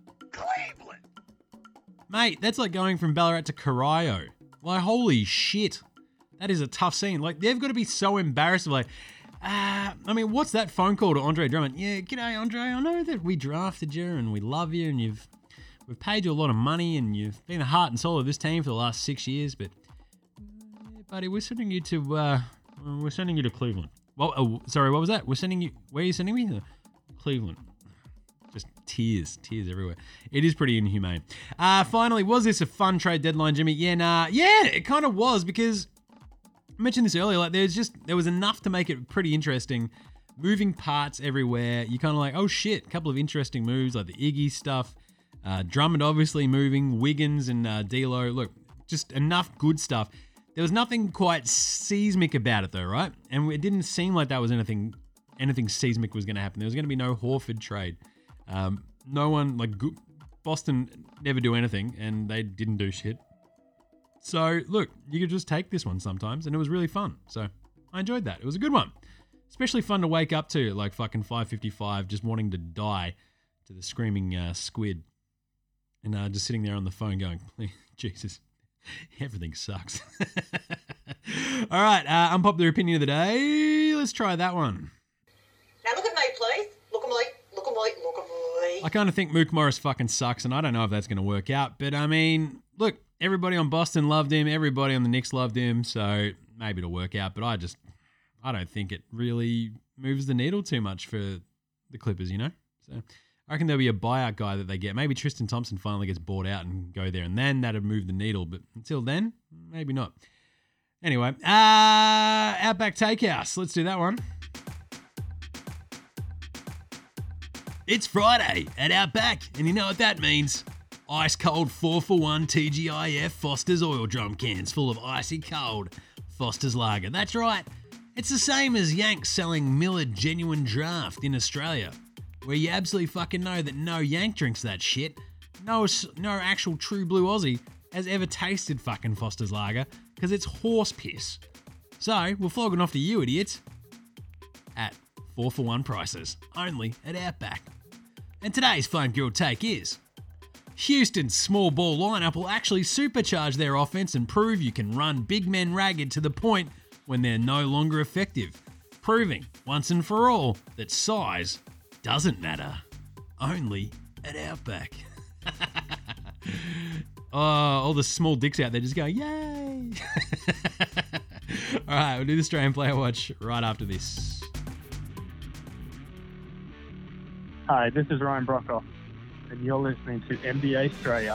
Mate, that's like going from Ballarat to Corio. Like, holy shit. That is a tough scene. Like, they've got to be so embarrassed of like, I mean, what's that phone call to Andre Drummond? Yeah, g'day, Andre. I know that we drafted you and we love you and we've paid you a lot of money and you've been the heart and soul of this team for the last 6 years, but buddy, we're sending you to Cleveland. Well, sorry, what was that? Where are you sending me? Cleveland. Just tears everywhere. It is pretty inhumane. Finally, was this a fun trade deadline, Jimmy? Yeah, nah. Yeah, it kind of was because I mentioned this earlier. Like, there was enough to make it pretty interesting. Moving parts everywhere. You kind of like, oh shit, a couple of interesting moves like the Iggy stuff. Drummond obviously moving. Wiggins and D'Lo. Look, just enough good stuff. There was nothing quite seismic about it though, right? And it didn't seem like that was anything seismic was going to happen. There was going to be no Horford trade. No one, like Boston never do anything, and they didn't do shit. So look, you could just take this one sometimes, and it was really fun. So I enjoyed that. It was a good one. Especially fun to wake up to at like fucking 5:55, just wanting to die to the screaming squid. And just sitting there on the phone going, Jesus, everything sucks. All right, unpopular opinion of the day. Let's try that one. Now look at me, please. Look at me. Look at me. Look at me. I kind of think Mook Morris fucking sucks, and I don't know if that's going to work out. But I mean, look, everybody on Boston loved him. Everybody on the Knicks loved him. So maybe it'll work out. But I don't think it really moves the needle too much for the Clippers, you know? So I reckon there'll be a buyout guy that they get. Maybe Tristan Thompson finally gets bought out and go there, and then that'd move the needle. But until then, maybe not. Anyway, Outback Takehouse. Let's do that one. It's Friday at Outback, and you know what that means. Ice cold 4-for-1 TGIF Foster's oil drum cans full of icy cold Foster's Lager. That's right. It's the same as Yanks selling Miller Genuine Draft in Australia, where you absolutely fucking know that no Yank drinks that shit. No actual true blue Aussie has ever tasted fucking Foster's Lager, because it's horse piss. So, we're flogging off to you idiots at 4-for-1 prices, only at Outback. And today's Fun Girl Take is, Houston's small ball lineup will actually supercharge their offense and prove you can run big men ragged to the point when they're no longer effective, proving once and for all that size doesn't matter, only at Outback. Oh, all the small dicks out there just going, yay! All right, we'll do the Australian Player Watch right after this. Hi, this is Ryan Brockhoff, and you're listening to NBA Australia.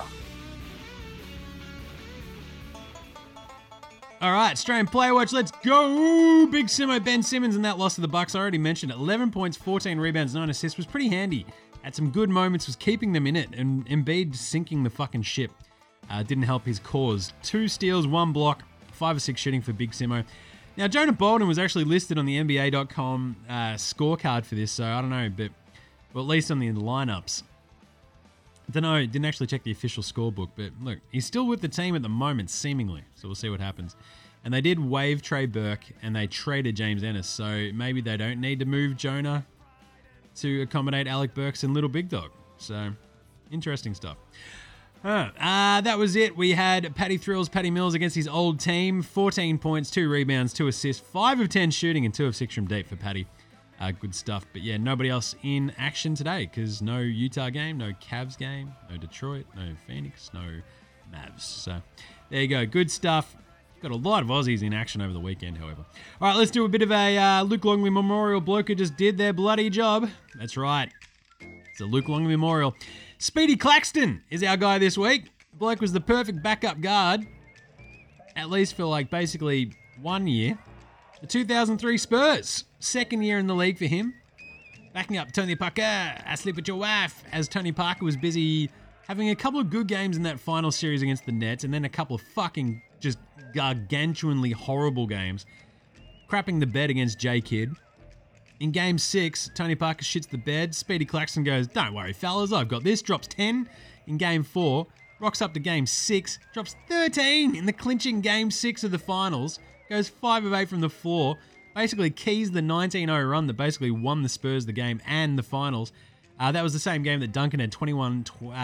All right, Australian Player Watch, let's go! Big Simo, Ben Simmons, and that loss to the Bucks, I already mentioned it. 11 points, 14 rebounds, 9 assists was pretty handy. Had some good moments, was keeping them in it, and Embiid sinking the fucking ship didn't help his cause. 2 steals, 1 block, 5 or 6 shooting for Big Simo. Now, Jonah Bolden was actually listed on the NBA.com scorecard for this, so I don't know, but well, at least on the lineups. I don't know, didn't actually check the official scorebook, but look, he's still with the team at the moment, seemingly, so we'll see what happens. And they did waive Trey Burke, and they traded James Ennis, so maybe they don't need to move Jonah to accommodate Alec Burks and Little Big Dog. So, interesting stuff. That was it. We had Patty Mills against his old team. 14 points, 2 rebounds, 2 assists, 5 of 10 shooting, and 2 of 6 from deep for Patty. Good stuff. But yeah, nobody else in action today because no Utah game, no Cavs game, no Detroit, no Phoenix, no Mavs. So there you go. Good stuff. Got a lot of Aussies in action over the weekend, however. All right, let's do a bit of a Luke Longley Memorial. Bloke who just did their bloody job. That's right. It's a Luke Longley Memorial. Speedy Claxton is our guy this week. Bloke was the perfect backup guard, at least for like basically 1 year. The 2003 Spurs. Second year in the league for him. Backing up Tony Parker. I sleep with your wife. As Tony Parker was busy having a couple of good games in that final series against the Nets, and then a couple of fucking just gargantuanly horrible games. Crapping the bed against J-Kidd. In Game 6, Tony Parker shits the bed. Speedy Claxton goes, don't worry, fellas, I've got this. Drops 10 in Game 4. Rocks up to Game 6. Drops 13 in the clinching Game 6 of the finals. Goes 5 of 8 from the floor. Basically keys the 19-0 run that basically won the Spurs the game and the finals. That was the same game that Duncan had 21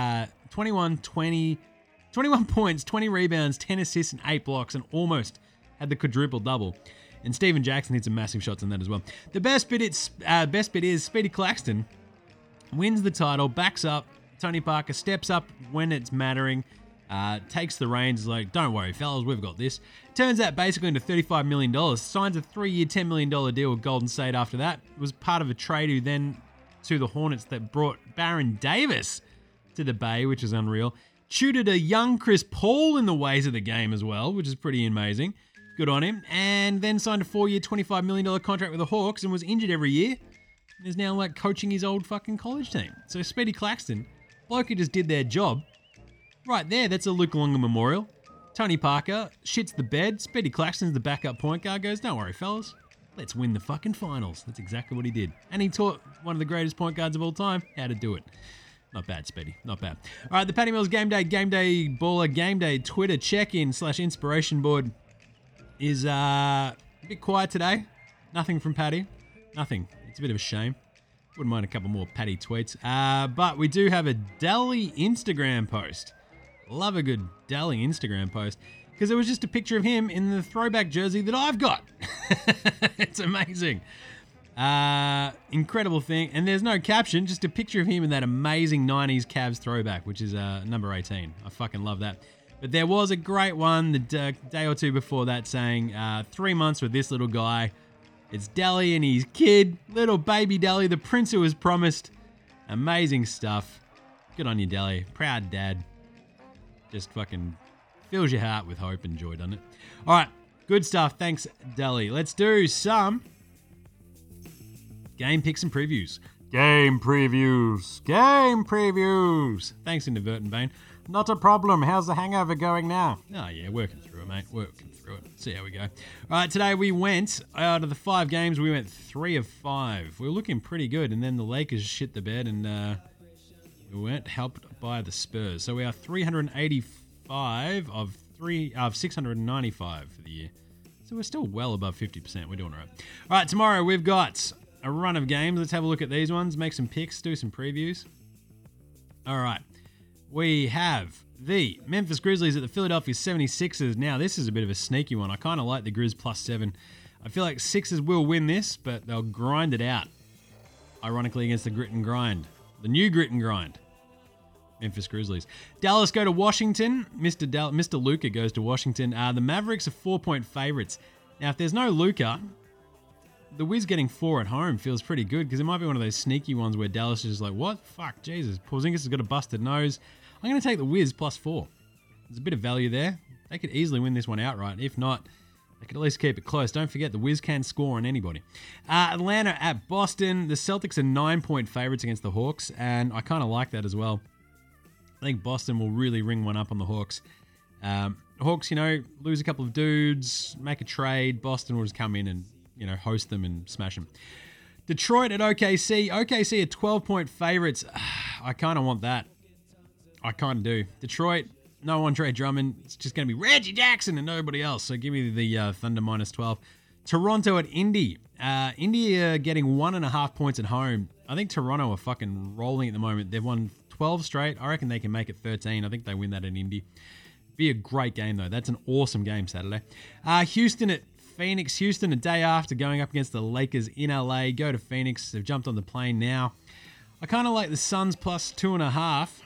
points, 20 rebounds, 10 assists, and 8 blocks, and almost had the quadruple-double. And Steven Jackson hit some massive shots on that as well. The best bit is Speedy Claxton wins the title, backs up. Tony Parker steps up when it's mattering, takes the reins, like, don't worry, fellas, we've got this. Turns out basically into $35 million. Signs a 3-year, $10 million deal with Golden State after that. Was part of a trade who then to the Hornets that brought Baron Davis to the Bay, which is unreal. Tutored a young Chris Paul in the ways of the game as well, which is pretty amazing. Good on him. And then signed a 4-year, $25 million contract with the Hawks and was injured every year. And is now like coaching his old fucking college team. So Speedy Claxton, bloke who just did their job. Right there, that's a Luke Longley Memorial. Tony Parker shits the bed. Speedy Claxton's the backup point guard. Goes, don't worry, fellas. Let's win the fucking finals. That's exactly what he did. And he taught one of the greatest point guards of all time how to do it. Not bad, Speedy. Not bad. All right, the Paddy Mills Game Day Baller Game Day Twitter check-in / inspiration board is a bit quiet today. Nothing from Paddy. Nothing. It's a bit of a shame. Wouldn't mind a couple more Paddy tweets. But we do have a Delhi Instagram post. Love a good Delhi Instagram post. Because it was just a picture of him in the throwback jersey that I've got. It's amazing. Incredible thing. And there's no caption, just a picture of him in that amazing 90s Cavs throwback, which is number 18. I fucking love that. But there was a great one the day or two before that saying, 3 months with this little guy. It's Delhi and his kid, little baby Delhi, the prince who was promised. Amazing stuff. Good on you, Delhi. Proud dad. Just fucking fills your heart with hope and joy, doesn't it? All right, good stuff. Thanks, Delhi. Let's do some game picks and previews. Game previews. Thanks, Inadvertent Bane. Not a problem. How's the hangover going now? Oh, yeah, working through it, mate. Working through it. See how we go. All right, today we went, out of the 5 games, we went 3 of 5. We were looking pretty good, and then the Lakers shit the bed, and we weren't helped by the Spurs. So we are 385 of 695 for the year. So we're still well above 50%. We're doing all right. All right, tomorrow we've got a run of games. Let's have a look at these ones, make some picks, do some previews. All right. We have the Memphis Grizzlies at the Philadelphia 76ers. Now, this is a bit of a sneaky one. I kind of like the Grizz +7. I feel like Sixers will win this, but they'll grind it out. Ironically, against the grit and grind. The new grit and grind. Memphis Grizzlies. Dallas go to Washington. Mr. Luka goes to Washington. The Mavericks are 4-point favorites. Now, if there's no Luka, the Wiz getting 4 at home feels pretty good because it might be one of those sneaky ones where Dallas is just like, what? Fuck, Jesus. Porzingis has got a busted nose. I'm going to take the Wiz +4. There's a bit of value there. They could easily win this one outright. If not, they could at least keep it close. Don't forget, the Wiz can score on anybody. Atlanta at Boston. The Celtics are 9-point favorites against the Hawks, and I kind of like that as well. I think Boston will really ring one up on the Hawks. Hawks, lose a couple of dudes, make a trade. Boston will just come in and, host them and smash them. Detroit at OKC. OKC are 12-point favorites. I kind of want that. I kind of do. Detroit, no Andre Drummond. It's just going to be Reggie Jackson and nobody else. So give me the Thunder -12. Toronto at Indy. Indy are getting 1.5 points at home. I think Toronto are fucking rolling at the moment. They've won 12 straight. I reckon they can make it 13. I think they win that at Indy. Be a great game, though. That's an awesome game Saturday. Houston at Phoenix. Houston, a day after going up against the Lakers in LA. Go to Phoenix. They've jumped on the plane now. I kind of like the Suns +2.5.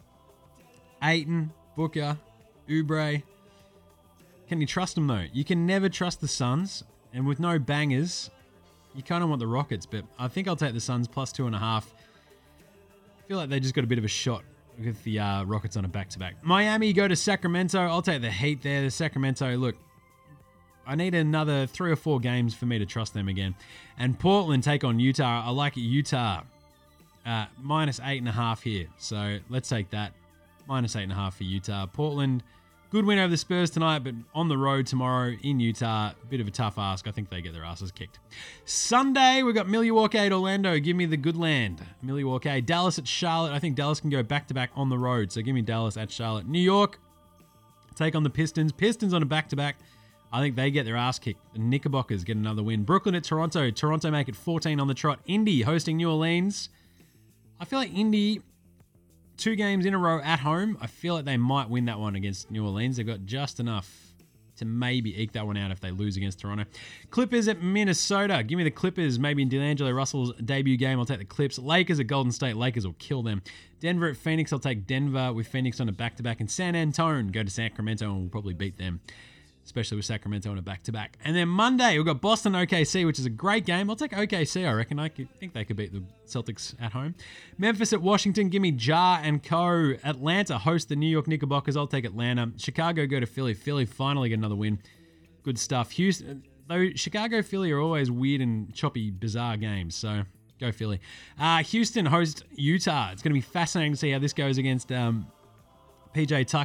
Ayton, Booker, Oubre. Can you trust them, though? You can never trust the Suns. And with no bangers, you kind of want the Rockets. But I think I'll take the Suns +2.5. I feel like they just got a bit of a shot with the Rockets on a back-to-back. Miami go to Sacramento. I'll take the Heat there. The Sacramento, look, I need another 3 or 4 games for me to trust them again. And Portland take on Utah. I like Utah. -8.5 here. So let's take that. -8.5 for Utah. Portland, good win over the Spurs tonight, but on the road tomorrow in Utah. Bit of a tough ask. I think they get their asses kicked. Sunday, we've got Milwaukee at Orlando. Give me the good land. Milwaukee. Dallas at Charlotte. I think Dallas can go back-to-back on the road. So give me Dallas at Charlotte. New York, take on the Pistons. Pistons on a back-to-back. I think they get their ass kicked. The Knickerbockers get another win. Brooklyn at Toronto. Toronto make it 14 on the trot. Indy hosting New Orleans. I feel like Indy, 2 games in a row at home, I feel like they might win that one against New Orleans. They've got just enough to maybe eke that one out if they lose against Toronto. Clippers at Minnesota. Give me the Clippers. Maybe in D'Angelo Russell's debut game, I'll take the Clips. Lakers at Golden State. Lakers will kill them. Denver at Phoenix. I'll take Denver with Phoenix on a back-to-back. And San Antonio go to Sacramento and we'll probably beat them, especially with Sacramento on a back-to-back. And then Monday, we've got Boston OKC, which is a great game. I'll take OKC, I reckon. I think they could beat the Celtics at home. Memphis at Washington, give me Ja and Co. Atlanta host the New York Knickerbockers. I'll take Atlanta. Chicago go to Philly. Philly finally get another win. Good stuff. Houston, though Chicago, Philly are always weird and choppy, bizarre games, so go Philly. Houston host Utah. It's going to be fascinating to see how this goes against PJ Tucker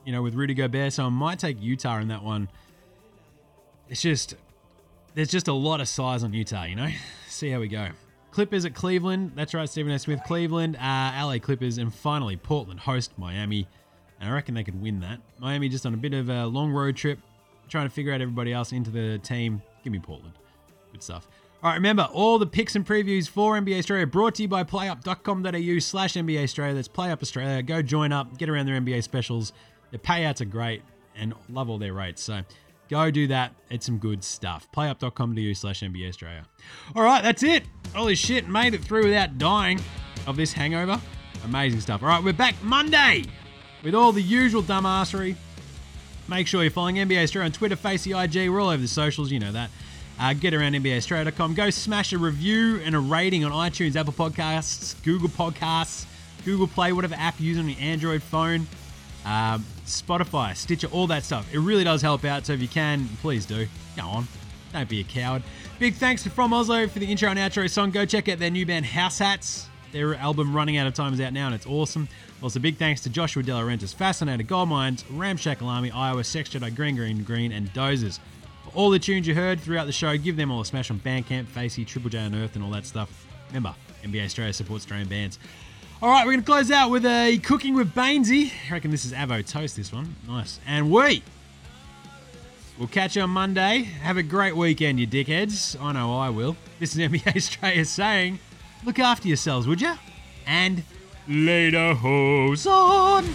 with Rudy Gobert, so I might take Utah in that one. There's just a lot of size on Utah, See how we go. Clippers at Cleveland. That's right, Stephen A. Smith. Cleveland, LA Clippers, and finally Portland host Miami. And I reckon they could win that. Miami just on a bit of a long road trip, trying to figure out everybody else into the team. Give me Portland. Good stuff. All right, remember, all the picks and previews for NBA Australia brought to you by playup.com.au/NBA Australia. That's PlayUp Australia. Go join up, get around their NBA specials. Their payouts are great and love all their rates. So go do that. It's some good stuff. Playup.com.au/NBA Australia. All right, that's it. Holy shit, made it through without dying of this hangover. Amazing stuff. All right, we're back Monday with all the usual dumbassery. Make sure you're following NBA Australia on Twitter, Facey, IG. We're all over the socials, you know that. Get around NBAaustralia.com. Go smash a review and a rating on iTunes, Apple Podcasts, Google Podcasts, Google Play, whatever app you use on your Android phone, Spotify, Stitcher, all that stuff. It really does help out, so if you can, please do. Go on. Don't be a coward. Big thanks to From Oslo for the intro and outro song. Go check out their new band, House Hats. Their album, Running Out of Time, is out now, and it's awesome. Also, big thanks to Joshua De Laurentiis, Fascinator, Gold Mines, Ramshackle Army, Iowa, Sex Jedi, Green, and Dozers. All the tunes you heard throughout the show, give them all a smash on Bandcamp, Facey, Triple J on Earth, and all that stuff. Remember, NBA Australia supports Australian bands. All right, we're going to close out with a Cooking with Bainesy. I reckon this is Avo Toast, this one. Nice. And we'll catch you on Monday. Have a great weekend, you dickheads. I know I will. This is NBA Australia saying, look after yourselves, would ya? And later, hose on.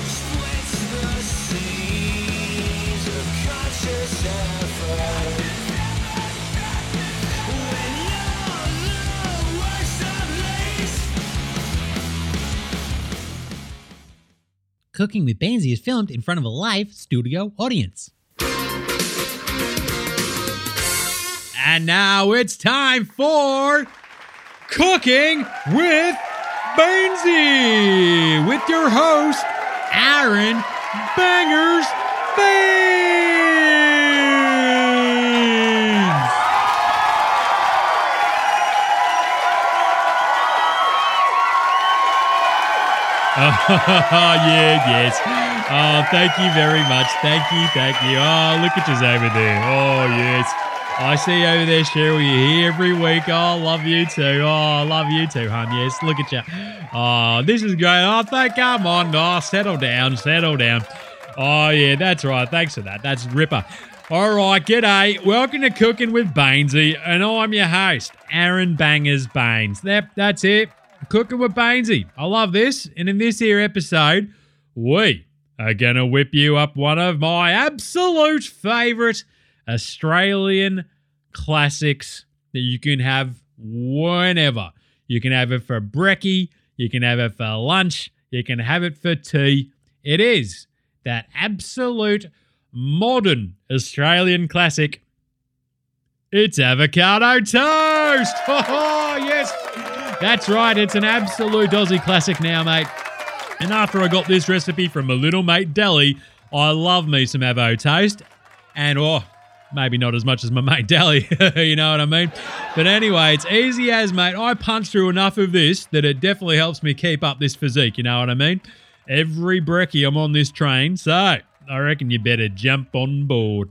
Cooking with Bainesy is filmed in front of a live studio audience. And now it's time for Cooking with Bainesy with your host, Aaron Bangers Baines. Yes. Oh, thank you very much. Thank you. Oh, look at you over there. Oh, yes. I see you over there, Cheryl. You're here every week. Oh, love you too. Oh, love you too, hon. Yes, look at you. Oh, this is great. Oh, come on. Oh, settle down. Oh, yeah, that's right. Thanks for that. That's ripper. All right, g'day. Welcome to Cooking with Bainesy, and I'm your host, Aaron Bangers Baines. That's it. Cooking with Bainesy. I love this. And in this here episode, we are going to whip you up one of my absolute favourite Australian classics that you can have whenever. You can have it for brekkie. You can have it for lunch. You can have it for tea. It is that absolute modern Australian classic. It's avocado toast. Oh, yes. That's right. It's an absolute Aussie classic now, mate. And after I got this recipe from my little mate Deli, I love me some avo toast. And, maybe not as much as my mate Deli, you know what I mean? But anyway, it's easy as, mate. I punch through enough of this that it definitely helps me keep up this physique, you know what I mean? Every brekkie I'm on this train, so I reckon you better jump on board.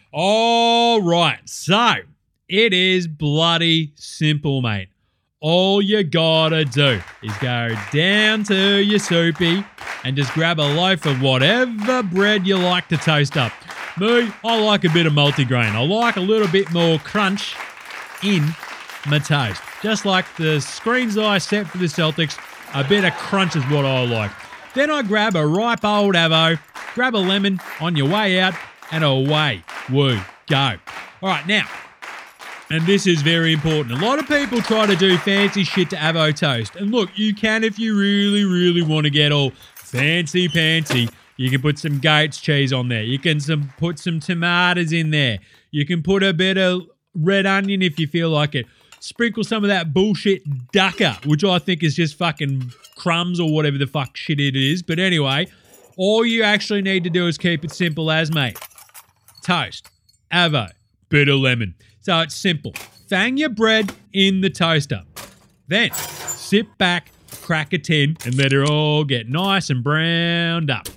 All right, so it is bloody simple, mate. All you gotta do is go down to your soupy and just grab a loaf of whatever bread you like to toast up. Me, I like a bit of multigrain. I like a little bit more crunch in my toast. Just like the screens that I set for the Celtics, a bit of crunch is what I like. Then I grab a ripe old avo, grab a lemon on your way out, and away we go. All right, now, and this is very important. A lot of people try to do fancy shit to avo toast. And look, you can if you really, really want to get all fancy-pantsy. You can put some goat's cheese on there. You can put some tomatoes in there. You can put a bit of red onion if you feel like it. Sprinkle some of that bullshit ducker, which I think is just fucking crumbs or whatever the fuck shit it is. But anyway, all you actually need to do is keep it simple as, mate. Toast, avo, bit of lemon. So it's simple. Fang your bread in the toaster. Then sit back, crack a tin, and let it all get nice and browned up.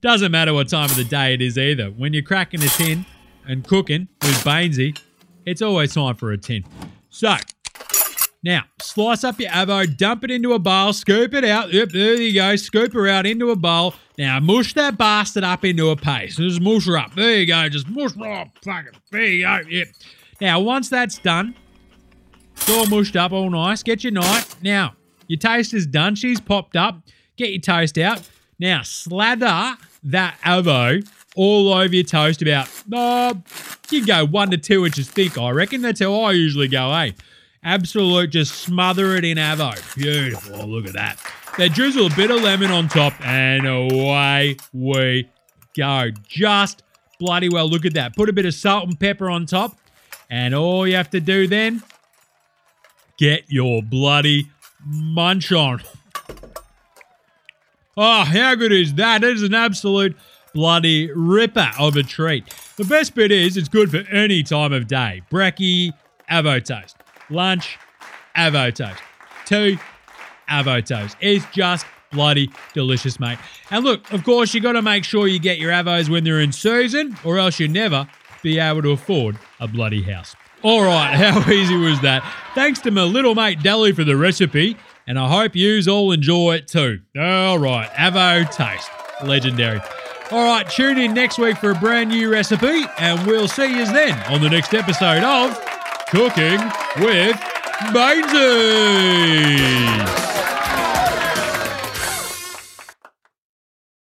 Doesn't matter what time of the day it is either. When you're cracking a tin and cooking with Bainesy, it's always time for a tin. So, now, slice up your avo, dump it into a bowl, scoop it out. Yep, there you go. Scoop her out into a bowl. Now, mush that bastard up into a paste. Just mush her up. There you go. Just mush her up. Fuck it. There you go. Yep. Now, once that's done, it's all mushed up, all nice. Get your knife. Now, your toast is done. She's popped up. Get your toast out. Now, slather that avo all over your toast about, you go 1 to 2 inches thick, I reckon. That's how I usually go, eh? Absolute, just smother it in avo. Beautiful, look at that. Then drizzle a bit of lemon on top, and away we go. Just bloody well, look at that. Put a bit of salt and pepper on top, and all you have to do then, get your bloody munch on. Oh, how good is that? It is an absolute bloody ripper of a treat. The best bit is it's good for any time of day. Brekkie, avo toast. Lunch, avo toast. 2, avo toast. It's just bloody delicious, mate. And look, of course, you got to make sure you get your avos when they're in season, or else you'll never be able to afford a bloody house. All right, how easy was that? Thanks to my little mate Dally for the recipe, and I hope yous all enjoy it too. All right, avo toast. Legendary. All right, tune in next week for a brand new recipe, and we'll see yous then on the next episode of Cooking with Bainesy.